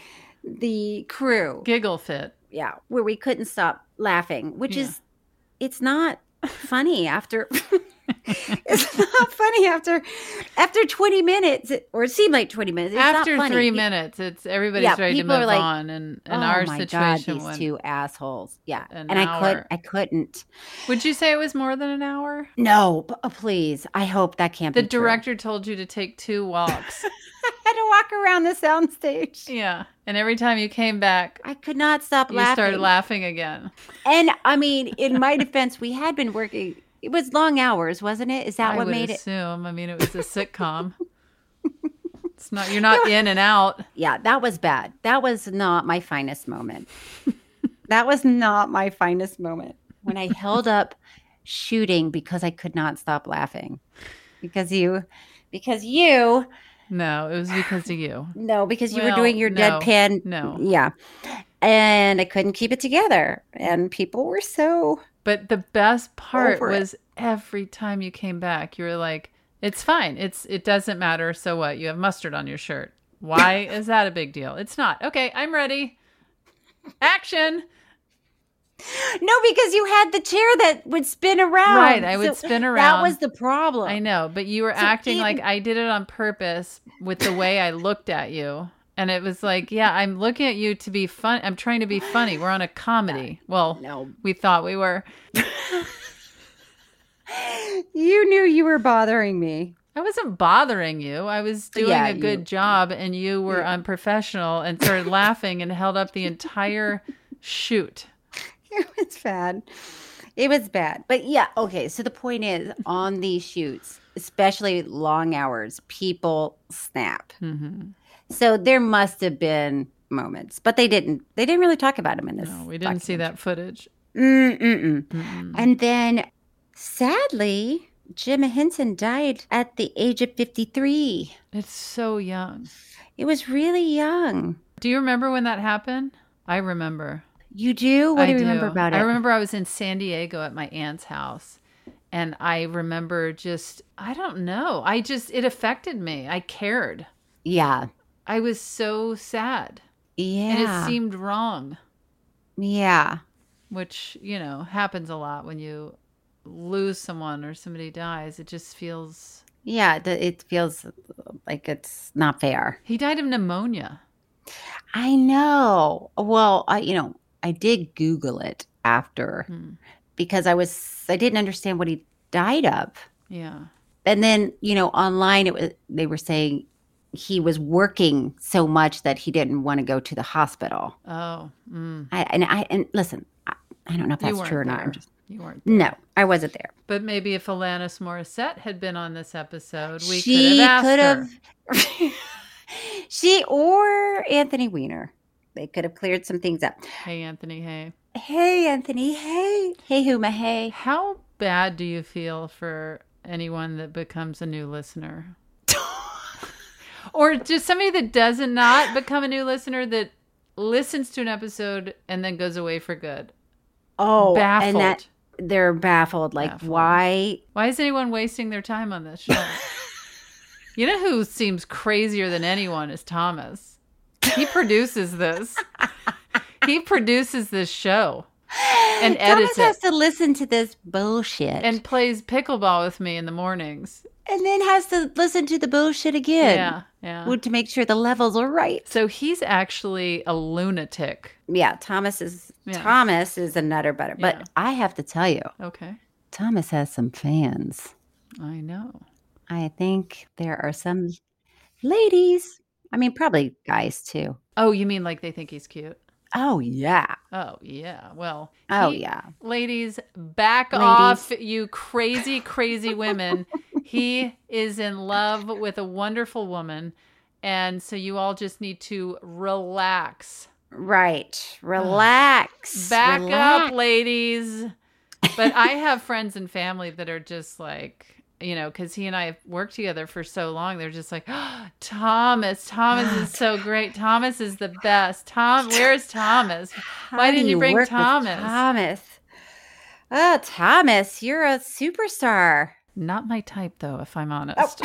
Speaker 5: the crew.
Speaker 4: Giggle fit.
Speaker 5: Yeah, where we couldn't stop laughing, which
Speaker 4: Yeah.
Speaker 5: is, it's not funny after, it's not funny after, after twenty minutes, or it seemed like twenty minutes. It's not
Speaker 4: After
Speaker 5: funny.
Speaker 4: three
Speaker 5: Pe-
Speaker 4: minutes, it's everybody's
Speaker 5: Yeah,
Speaker 4: ready to
Speaker 5: people are
Speaker 4: move
Speaker 5: like,
Speaker 4: on. And, and
Speaker 5: oh
Speaker 4: our
Speaker 5: my
Speaker 4: situation
Speaker 5: God, these
Speaker 4: went
Speaker 5: two assholes. Yeah,
Speaker 4: an
Speaker 5: and I could,
Speaker 4: hour.
Speaker 5: I couldn't.
Speaker 4: Would you say it was more than an hour?
Speaker 5: No, p- oh, please. I hope that can't
Speaker 4: The
Speaker 5: be true.
Speaker 4: director told you to take two walks.
Speaker 5: I had to walk around the soundstage.
Speaker 4: Yeah. And every time you came back,
Speaker 5: I could not stop
Speaker 4: you
Speaker 5: laughing.
Speaker 4: started laughing again.
Speaker 5: And I mean, in my defense, we had been working. It was long hours, wasn't it? Is that
Speaker 4: I
Speaker 5: what
Speaker 4: would
Speaker 5: made it?
Speaker 4: assume. I mean, it was a sitcom. It's not. You're not in and out.
Speaker 5: Yeah, that was bad. That was not my finest moment. That was not my finest moment. when I held up shooting because I could not stop laughing. Because you, because you.
Speaker 4: No, it was because of you.
Speaker 5: No, because you
Speaker 4: Well,
Speaker 5: were doing your
Speaker 4: no,
Speaker 5: deadpan.
Speaker 4: no.
Speaker 5: Yeah. And I couldn't keep it together. And people were so.
Speaker 4: But the best part
Speaker 5: Over it.
Speaker 4: was every time you came back, you were like, it's fine. It's It doesn't matter. So what? You have mustard on your shirt. Why is that a big deal? It's not. Okay, I'm ready. Action.
Speaker 5: No, because you had the chair that would spin around.
Speaker 4: Right, I would
Speaker 5: So
Speaker 4: spin
Speaker 5: That
Speaker 4: around.
Speaker 5: was the problem.
Speaker 4: I know, but you were
Speaker 5: So
Speaker 4: acting
Speaker 5: even-
Speaker 4: like I did it on purpose with the way I looked at you. And it was like, yeah, I'm looking at you to be fun. I'm trying to be funny. We're on a comedy. Well,
Speaker 5: No.
Speaker 4: we thought we were.
Speaker 5: You knew you were bothering me.
Speaker 4: I wasn't bothering you. I was doing
Speaker 5: Yeah,
Speaker 4: a good
Speaker 5: you-
Speaker 4: job, and you were unprofessional and started laughing and held up the entire shoot.
Speaker 5: It was bad. It was bad. But yeah, okay. So the point is, on these shoots, especially long hours, people snap.
Speaker 4: Mm-hmm.
Speaker 5: So there must have been moments, but they didn't. They didn't really talk about them in this.
Speaker 4: No, we didn't see that footage.
Speaker 5: Mm-mm-mm.
Speaker 4: Mm-mm.
Speaker 5: And then, sadly, Jim Henson died at the age of fifty-three.
Speaker 4: It's so young.
Speaker 5: It was really young.
Speaker 4: Do you remember when that happened? I remember.
Speaker 5: You do? What
Speaker 4: I
Speaker 5: do you remember about it?
Speaker 4: I remember I was in San Diego at my aunt's house. And I remember just, I don't know. I just, it affected me. I cared.
Speaker 5: Yeah.
Speaker 4: I was so sad.
Speaker 5: Yeah.
Speaker 4: And it seemed wrong.
Speaker 5: Yeah.
Speaker 4: Which, you know, happens a lot when you lose someone or somebody dies. It just feels.
Speaker 5: Yeah. the- It feels like it's not fair.
Speaker 4: He died of pneumonia.
Speaker 5: I know. Well, I, you know, I did Google it after
Speaker 4: Hmm.
Speaker 5: because I was, I didn't understand what he died of.
Speaker 4: Yeah.
Speaker 5: And then, you know, online it was, they were saying he was working so much that he didn't want to go to the hospital.
Speaker 4: Oh. Mm.
Speaker 5: I, and I, and listen, I, I don't know if
Speaker 4: You
Speaker 5: that's
Speaker 4: weren't
Speaker 5: true or not.
Speaker 4: there.
Speaker 5: I'm just,
Speaker 4: You weren't there.
Speaker 5: no, I wasn't there.
Speaker 4: But maybe if Alanis Morissette had been on this episode, we
Speaker 5: She
Speaker 4: could have
Speaker 5: could
Speaker 4: asked
Speaker 5: have,
Speaker 4: her.
Speaker 5: she or Anthony Weiner, they could have cleared some things up.
Speaker 4: Hey, Anthony, hey.
Speaker 5: Hey, Anthony. Hey. Hey, Huma. Hey.
Speaker 4: How bad do you feel for anyone that becomes a new listener? Or just somebody that doesn't not become a new listener that listens to an episode and then goes away for good?
Speaker 5: Oh,
Speaker 4: Baffled.
Speaker 5: and that they're baffled. Like,
Speaker 4: Baffled.
Speaker 5: why?
Speaker 4: Why is anyone wasting their time on this show? You know who seems crazier than anyone is Thomas. He produces this. He produces this show and edits
Speaker 5: Thomas has
Speaker 4: it
Speaker 5: to listen to this bullshit.
Speaker 4: and plays pickleball with me in the mornings.
Speaker 5: And then has to listen to the bullshit again.
Speaker 4: Yeah, yeah.
Speaker 5: Well, to make sure the levels are right.
Speaker 4: So he's actually a lunatic.
Speaker 5: Yeah, Thomas is
Speaker 4: Yeah.
Speaker 5: Thomas is a nutter butter. But
Speaker 4: Yeah.
Speaker 5: I have to tell you,
Speaker 4: Okay.
Speaker 5: Thomas has some fans.
Speaker 4: I know.
Speaker 5: I think there are some ladies. I mean, probably guys too.
Speaker 4: Oh, you mean like they think he's cute?
Speaker 5: Oh yeah.
Speaker 4: Oh, yeah. Well,
Speaker 5: Oh
Speaker 4: he-
Speaker 5: yeah.
Speaker 4: Ladies, back
Speaker 5: Ladies.
Speaker 4: off, you crazy, crazy women. He is in love with a wonderful woman. And so you all just need to relax.
Speaker 5: Right. Relax.
Speaker 4: Back
Speaker 5: Relax.
Speaker 4: up, ladies. But I have friends and family that are just like, you know, because he and I have worked together for so long. They're just like, oh, Thomas, Thomas is so great. Thomas is the best. Tom, where's Thomas? Why
Speaker 5: How do
Speaker 4: didn't you bring
Speaker 5: work with
Speaker 4: Thomas?
Speaker 5: Thomas. Oh, Thomas, you're a superstar.
Speaker 4: Not my type, though, if I'm honest.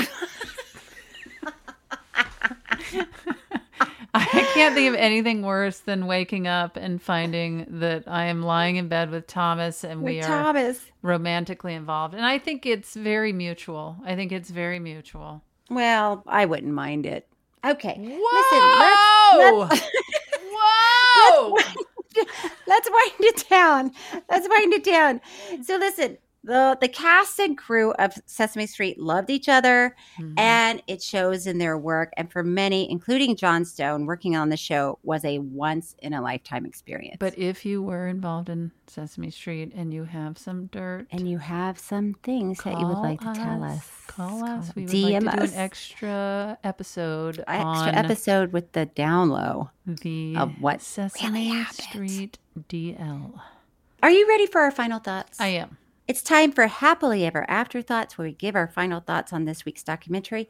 Speaker 4: I can't think of anything worse than waking up and finding that I am lying in bed with Thomas and we
Speaker 5: With
Speaker 4: are
Speaker 5: Thomas.
Speaker 4: romantically involved. And I think it's very mutual. I think it's very mutual.
Speaker 5: Well, I wouldn't mind it. Okay.
Speaker 4: Whoa!
Speaker 5: Listen, let's, let's,
Speaker 4: Whoa!
Speaker 5: let's wind it down. Let's wind it down. So listen, the the cast and crew of Sesame Street loved each other,
Speaker 4: Mhm.
Speaker 5: and it shows in their work. And for many, including Jon Stone, working on the show was a once in a lifetime experience.
Speaker 4: But if you were involved in Sesame Street and you have some dirt,
Speaker 5: and you have some things that you would
Speaker 4: call
Speaker 5: like to tell us,
Speaker 4: Call us. We would
Speaker 5: D M
Speaker 4: like to
Speaker 5: us.
Speaker 4: do an extra episode
Speaker 5: extra
Speaker 4: on
Speaker 5: episode with the down low
Speaker 4: the
Speaker 5: of what
Speaker 4: Sesame
Speaker 5: really happened.
Speaker 4: Street D L.
Speaker 5: Are you ready for our final thoughts?
Speaker 4: I am.
Speaker 5: It's time for Happily Ever After Thoughts, where we give our final thoughts on this week's documentary.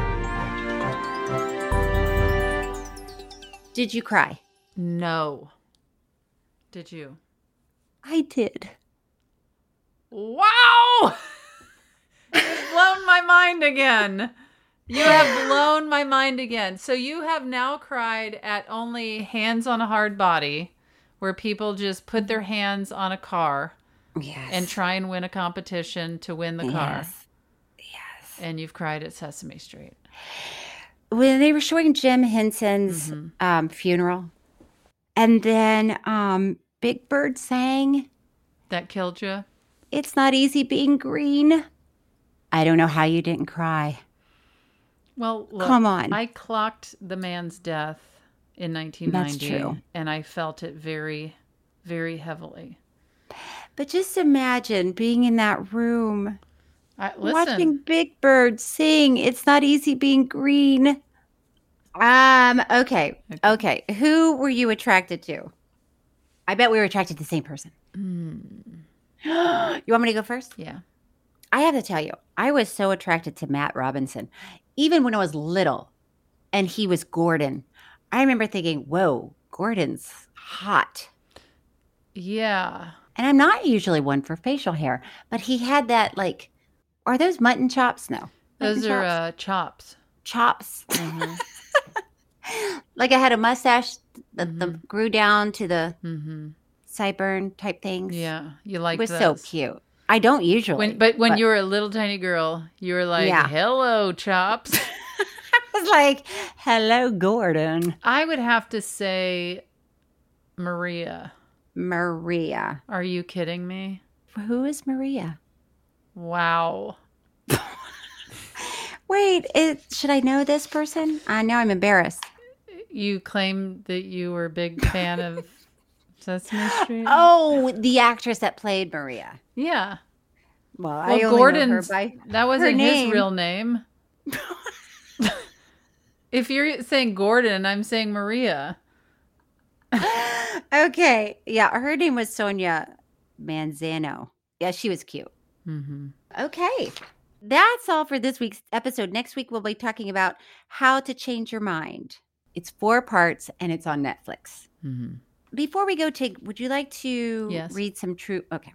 Speaker 5: Did you cry?
Speaker 4: No. Did you?
Speaker 5: I did.
Speaker 4: Wow! You've blown my mind again. You have blown my mind again. So you have now cried at only Hands on a Hard Body, where people just put their hands on a car.
Speaker 5: Yes.
Speaker 4: And try and win a competition to win the car.
Speaker 5: Yes. Yes.
Speaker 4: And you've cried at Sesame Street.
Speaker 5: When they were showing Jim Henson's
Speaker 4: Mm-hmm.
Speaker 5: um, funeral, and then um, Big Bird sang,
Speaker 4: That killed you?
Speaker 5: It's not easy being green. I don't know how you didn't cry.
Speaker 4: Well, look,
Speaker 5: Come on.
Speaker 4: I clocked the man's death in nineteen ninety.
Speaker 5: That's true.
Speaker 4: And I felt it very, very heavily.
Speaker 5: But just imagine being in that room,
Speaker 4: I, listen,
Speaker 5: watching Big Bird sing, It's Not Easy Being Green. Um. Okay. Okay. Who were you attracted to? I bet we were attracted to the same person.
Speaker 4: Mm.
Speaker 5: You want me to go first?
Speaker 4: Yeah.
Speaker 5: I have to tell you, I was so attracted to Matt Robinson, even when I was little, and he was Gordon. I remember thinking, whoa, Gordon's hot.
Speaker 4: Yeah.
Speaker 5: And I'm not usually one for facial hair, but he had that, like, are those mutton chops? No.
Speaker 4: Those
Speaker 5: Mutton
Speaker 4: are
Speaker 5: chops?
Speaker 4: uh, chops.
Speaker 5: chops.
Speaker 4: Mm-hmm.
Speaker 5: Like I had a mustache that
Speaker 4: Mm-hmm.
Speaker 5: the grew down to the
Speaker 4: Mm-hmm.
Speaker 5: sideburn type things.
Speaker 4: Yeah. You like
Speaker 5: It was
Speaker 4: those.
Speaker 5: so cute. I don't usually.
Speaker 4: When, but when you were a little tiny girl, you were like,
Speaker 5: Yeah.
Speaker 4: hello, chops.
Speaker 5: I was like, hello, Gordon.
Speaker 4: I would have to say Maria.
Speaker 5: Maria.
Speaker 4: Are you kidding me?
Speaker 5: Who is Maria?
Speaker 4: Wow.
Speaker 5: Wait, it, should I know this person? I know I'm embarrassed.
Speaker 4: You claimed that you were a big fan of Sesame Street?
Speaker 5: Oh, the actress that played Maria.
Speaker 4: Yeah.
Speaker 5: Well, I
Speaker 4: Well,
Speaker 5: only know her
Speaker 4: Gordon's,
Speaker 5: by
Speaker 4: that wasn't
Speaker 5: her name.
Speaker 4: his real name. If you're saying Gordon, I'm saying Maria.
Speaker 5: Okay. Yeah, her name was Sonia Manzano. Yeah, she was cute.
Speaker 4: Mm-hmm.
Speaker 5: Okay. That's all for this week's episode. Next week, we'll be talking about how to change your mind. It's four parts and it's on Netflix.
Speaker 4: Mm-hmm.
Speaker 5: Before we go, Tig, would you like to
Speaker 4: Yes.
Speaker 5: read some true? Okay.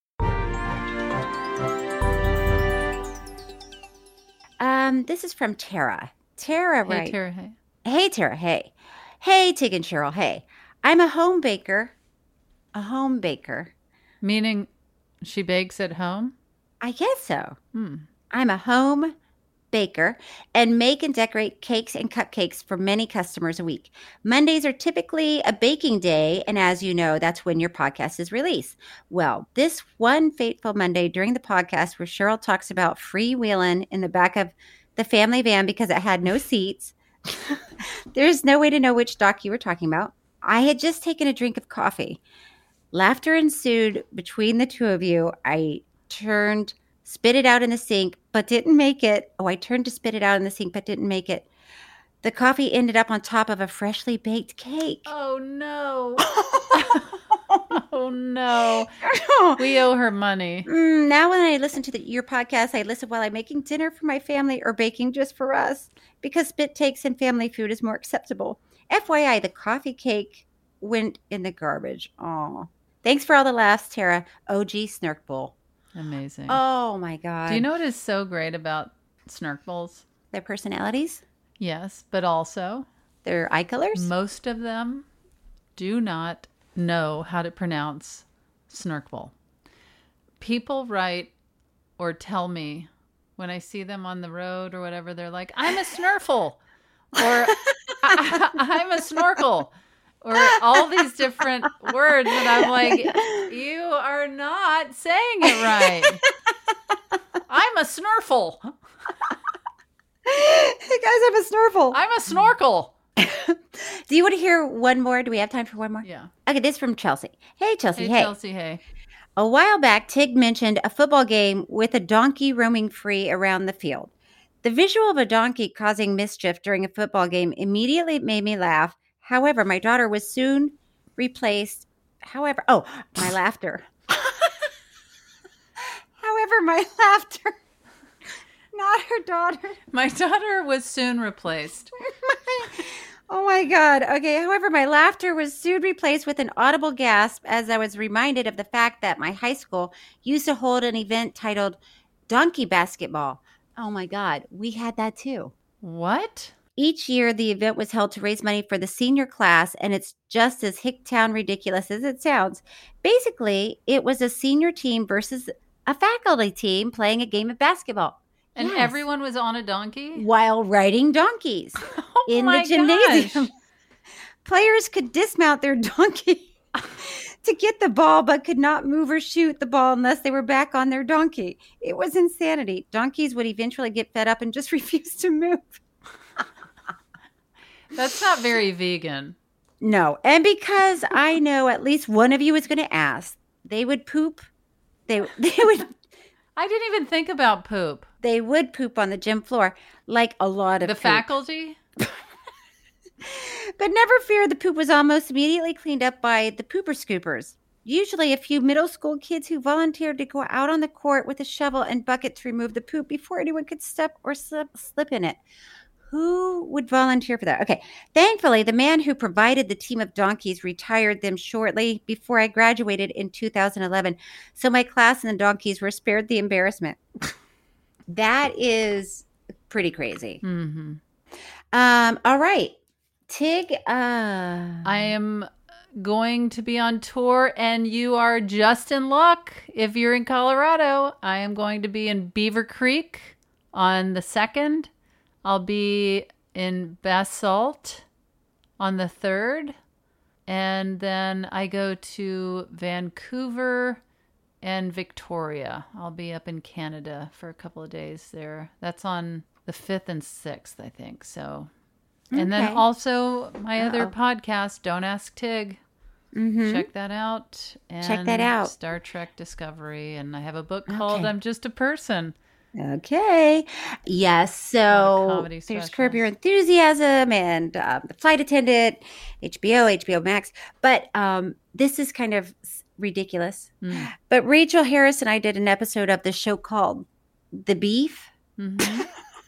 Speaker 5: Um, this is from Tara. Tara,
Speaker 4: Hey,
Speaker 5: right?
Speaker 4: Tara, hey.
Speaker 5: Hey, Tara. Hey. Hey, Tig and Cheryl. Hey. I'm a home baker. A home baker.
Speaker 4: Meaning she bakes at home?
Speaker 5: I guess so.
Speaker 4: Hmm.
Speaker 5: I'm a home baker and make and decorate cakes and cupcakes for many customers a week. Mondays are typically a baking day, and as you know, that's when your podcast is released. Well, this one fateful Monday during the podcast where Cheryl talks about freewheeling in the back of the family van because it had no seats, there's no way to know which doc you were talking about. I had just taken a drink of coffee. Laughter ensued between the two of you. I turned, spit it out in the sink, but didn't make it. Oh, I turned to spit it out in the sink, but didn't make it. The coffee ended up on top of a freshly baked cake.
Speaker 4: Oh, no. Oh, no. We owe her money.
Speaker 5: Mm, now when I listen to the, your podcast, I listen while I'm making dinner for my family or baking just for us because spit takes in family food is more acceptable. F Y I, the coffee cake went in the garbage. Oh, thanks for all the laughs, Tara. O G Snark Bowl.
Speaker 4: Amazing.
Speaker 5: Oh, my God.
Speaker 4: Do you know what is so great about Snark Bowls?
Speaker 5: Their personalities?
Speaker 4: Yes, but also
Speaker 5: their eye colors?
Speaker 4: Most of them do not know how to pronounce Snark Bowl. People write or tell me when I see them on the road or whatever, they're like, I'm a snurfle or I, I'm a snorkel or all these different words. And I'm like, you are not saying it right. I'm a snurfle.
Speaker 5: Hey guys, I'm a snorkel.
Speaker 4: I'm a snorkel.
Speaker 5: Do you want to hear one more? Do we have time for one more?
Speaker 4: Yeah.
Speaker 5: Okay, this is from Chelsea. Hey, Chelsea.
Speaker 4: Hey,
Speaker 5: Hey.
Speaker 4: Chelsea. Hey.
Speaker 5: A while back, Tig mentioned a football game with a donkey roaming free around the field. The visual of a donkey causing mischief during a football game immediately made me laugh. However, my daughter was soon replaced. However, oh, my laughter. However, my laughter, not her daughter.
Speaker 4: My daughter was soon replaced.
Speaker 5: Oh my God. Okay. However, my laughter was soon replaced with an audible gasp as I was reminded of the fact that my high school used to hold an event titled Donkey Basketball. Oh my God. We had that too.
Speaker 4: What?
Speaker 5: Each year, the event was held to raise money for the senior class, and it's just as hicktown ridiculous as it sounds. Basically, it was a senior team versus a faculty team playing a game of basketball.
Speaker 4: And
Speaker 5: Yes.
Speaker 4: everyone was on a donkey?
Speaker 5: While riding donkeys
Speaker 4: Oh
Speaker 5: in
Speaker 4: my
Speaker 5: the gymnasium.
Speaker 4: gosh.
Speaker 5: Players could dismount their donkey to get the ball, but could not move or shoot the ball unless they were back on their donkey. It was insanity. Donkeys would eventually get fed up and just refuse to move.
Speaker 4: That's not very vegan.
Speaker 5: No. And because I know at least one of you is going to ask, they would poop. They they would
Speaker 4: I didn't even think about poop.
Speaker 5: they would poop on the gym floor like a lot of
Speaker 4: The
Speaker 5: poop.
Speaker 4: faculty?
Speaker 5: But never fear, the poop was almost immediately cleaned up by the pooper scoopers. Usually a few middle school kids who volunteered to go out on the court with a shovel and bucket to remove the poop before anyone could step or slip, slip in it. Who would volunteer for that? Okay. Thankfully, the man who provided the team of donkeys retired them shortly before I graduated in two thousand eleven. So my class and the donkeys were spared the embarrassment. That is pretty crazy.
Speaker 4: Mm-hmm.
Speaker 5: Um, all right. Tig, uh...
Speaker 4: I am going to be on tour, and you are just in luck if you're in Colorado. I am going to be in Beaver Creek on the second. I'll be in Basalt on the third. And then I go to Vancouver and Victoria. I'll be up in Canada for a couple of days there. That's on the fifth and sixth, I think. So, and then
Speaker 5: Okay.
Speaker 4: also my other
Speaker 5: Uh-oh.
Speaker 4: podcast, Don't Ask Tig.
Speaker 5: Mhm.
Speaker 4: Check that out. And
Speaker 5: Check that out.
Speaker 4: Star Trek Discovery. And I have a book called
Speaker 5: Okay.
Speaker 4: I'm Just a Person.
Speaker 5: Okay. Yes. So
Speaker 4: comedy
Speaker 5: there's Curb Your Enthusiasm and um, The Flight Attendant, H B O, H B O Max. But um, this is kind of s- ridiculous.
Speaker 4: Mm.
Speaker 5: But Rachel Harris and I did an episode of the show called The Beef
Speaker 4: Mm-hmm.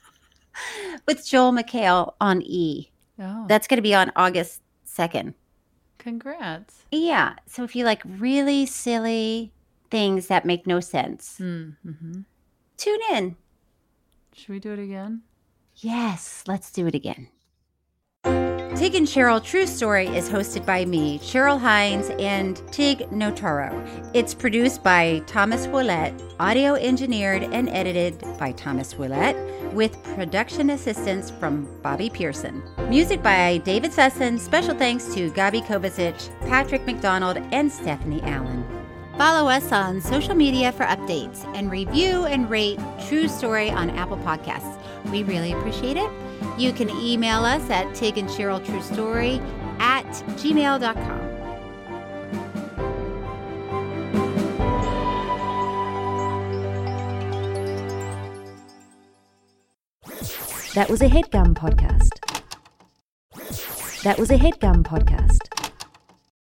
Speaker 5: with Joel McHale on E.
Speaker 4: Oh,
Speaker 5: That's going to be on August second.
Speaker 4: congrats.
Speaker 5: Yeah. So if you like really silly things that make no sense,
Speaker 4: Mm-hmm.
Speaker 5: tune in.
Speaker 4: Should we do it again?
Speaker 5: Yes, let's do it again. Tig and Cheryl True Story is hosted by me, Cheryl Hines, and Tig Notaro. It's produced by Thomas Willett, audio engineered and edited by Thomas Willett, with production assistance from Bobby Pearson. Music by David Sesson. Special thanks to Gabi Kovacic, Patrick McDonald, and Stephanie Allen. Follow us on social media for updates and review and rate True Story on Apple Podcasts. We really appreciate it. You can email us at Tig and Cheryl True Story at gmail dot com.
Speaker 1: That was a HeadGum podcast. That was a HeadGum podcast.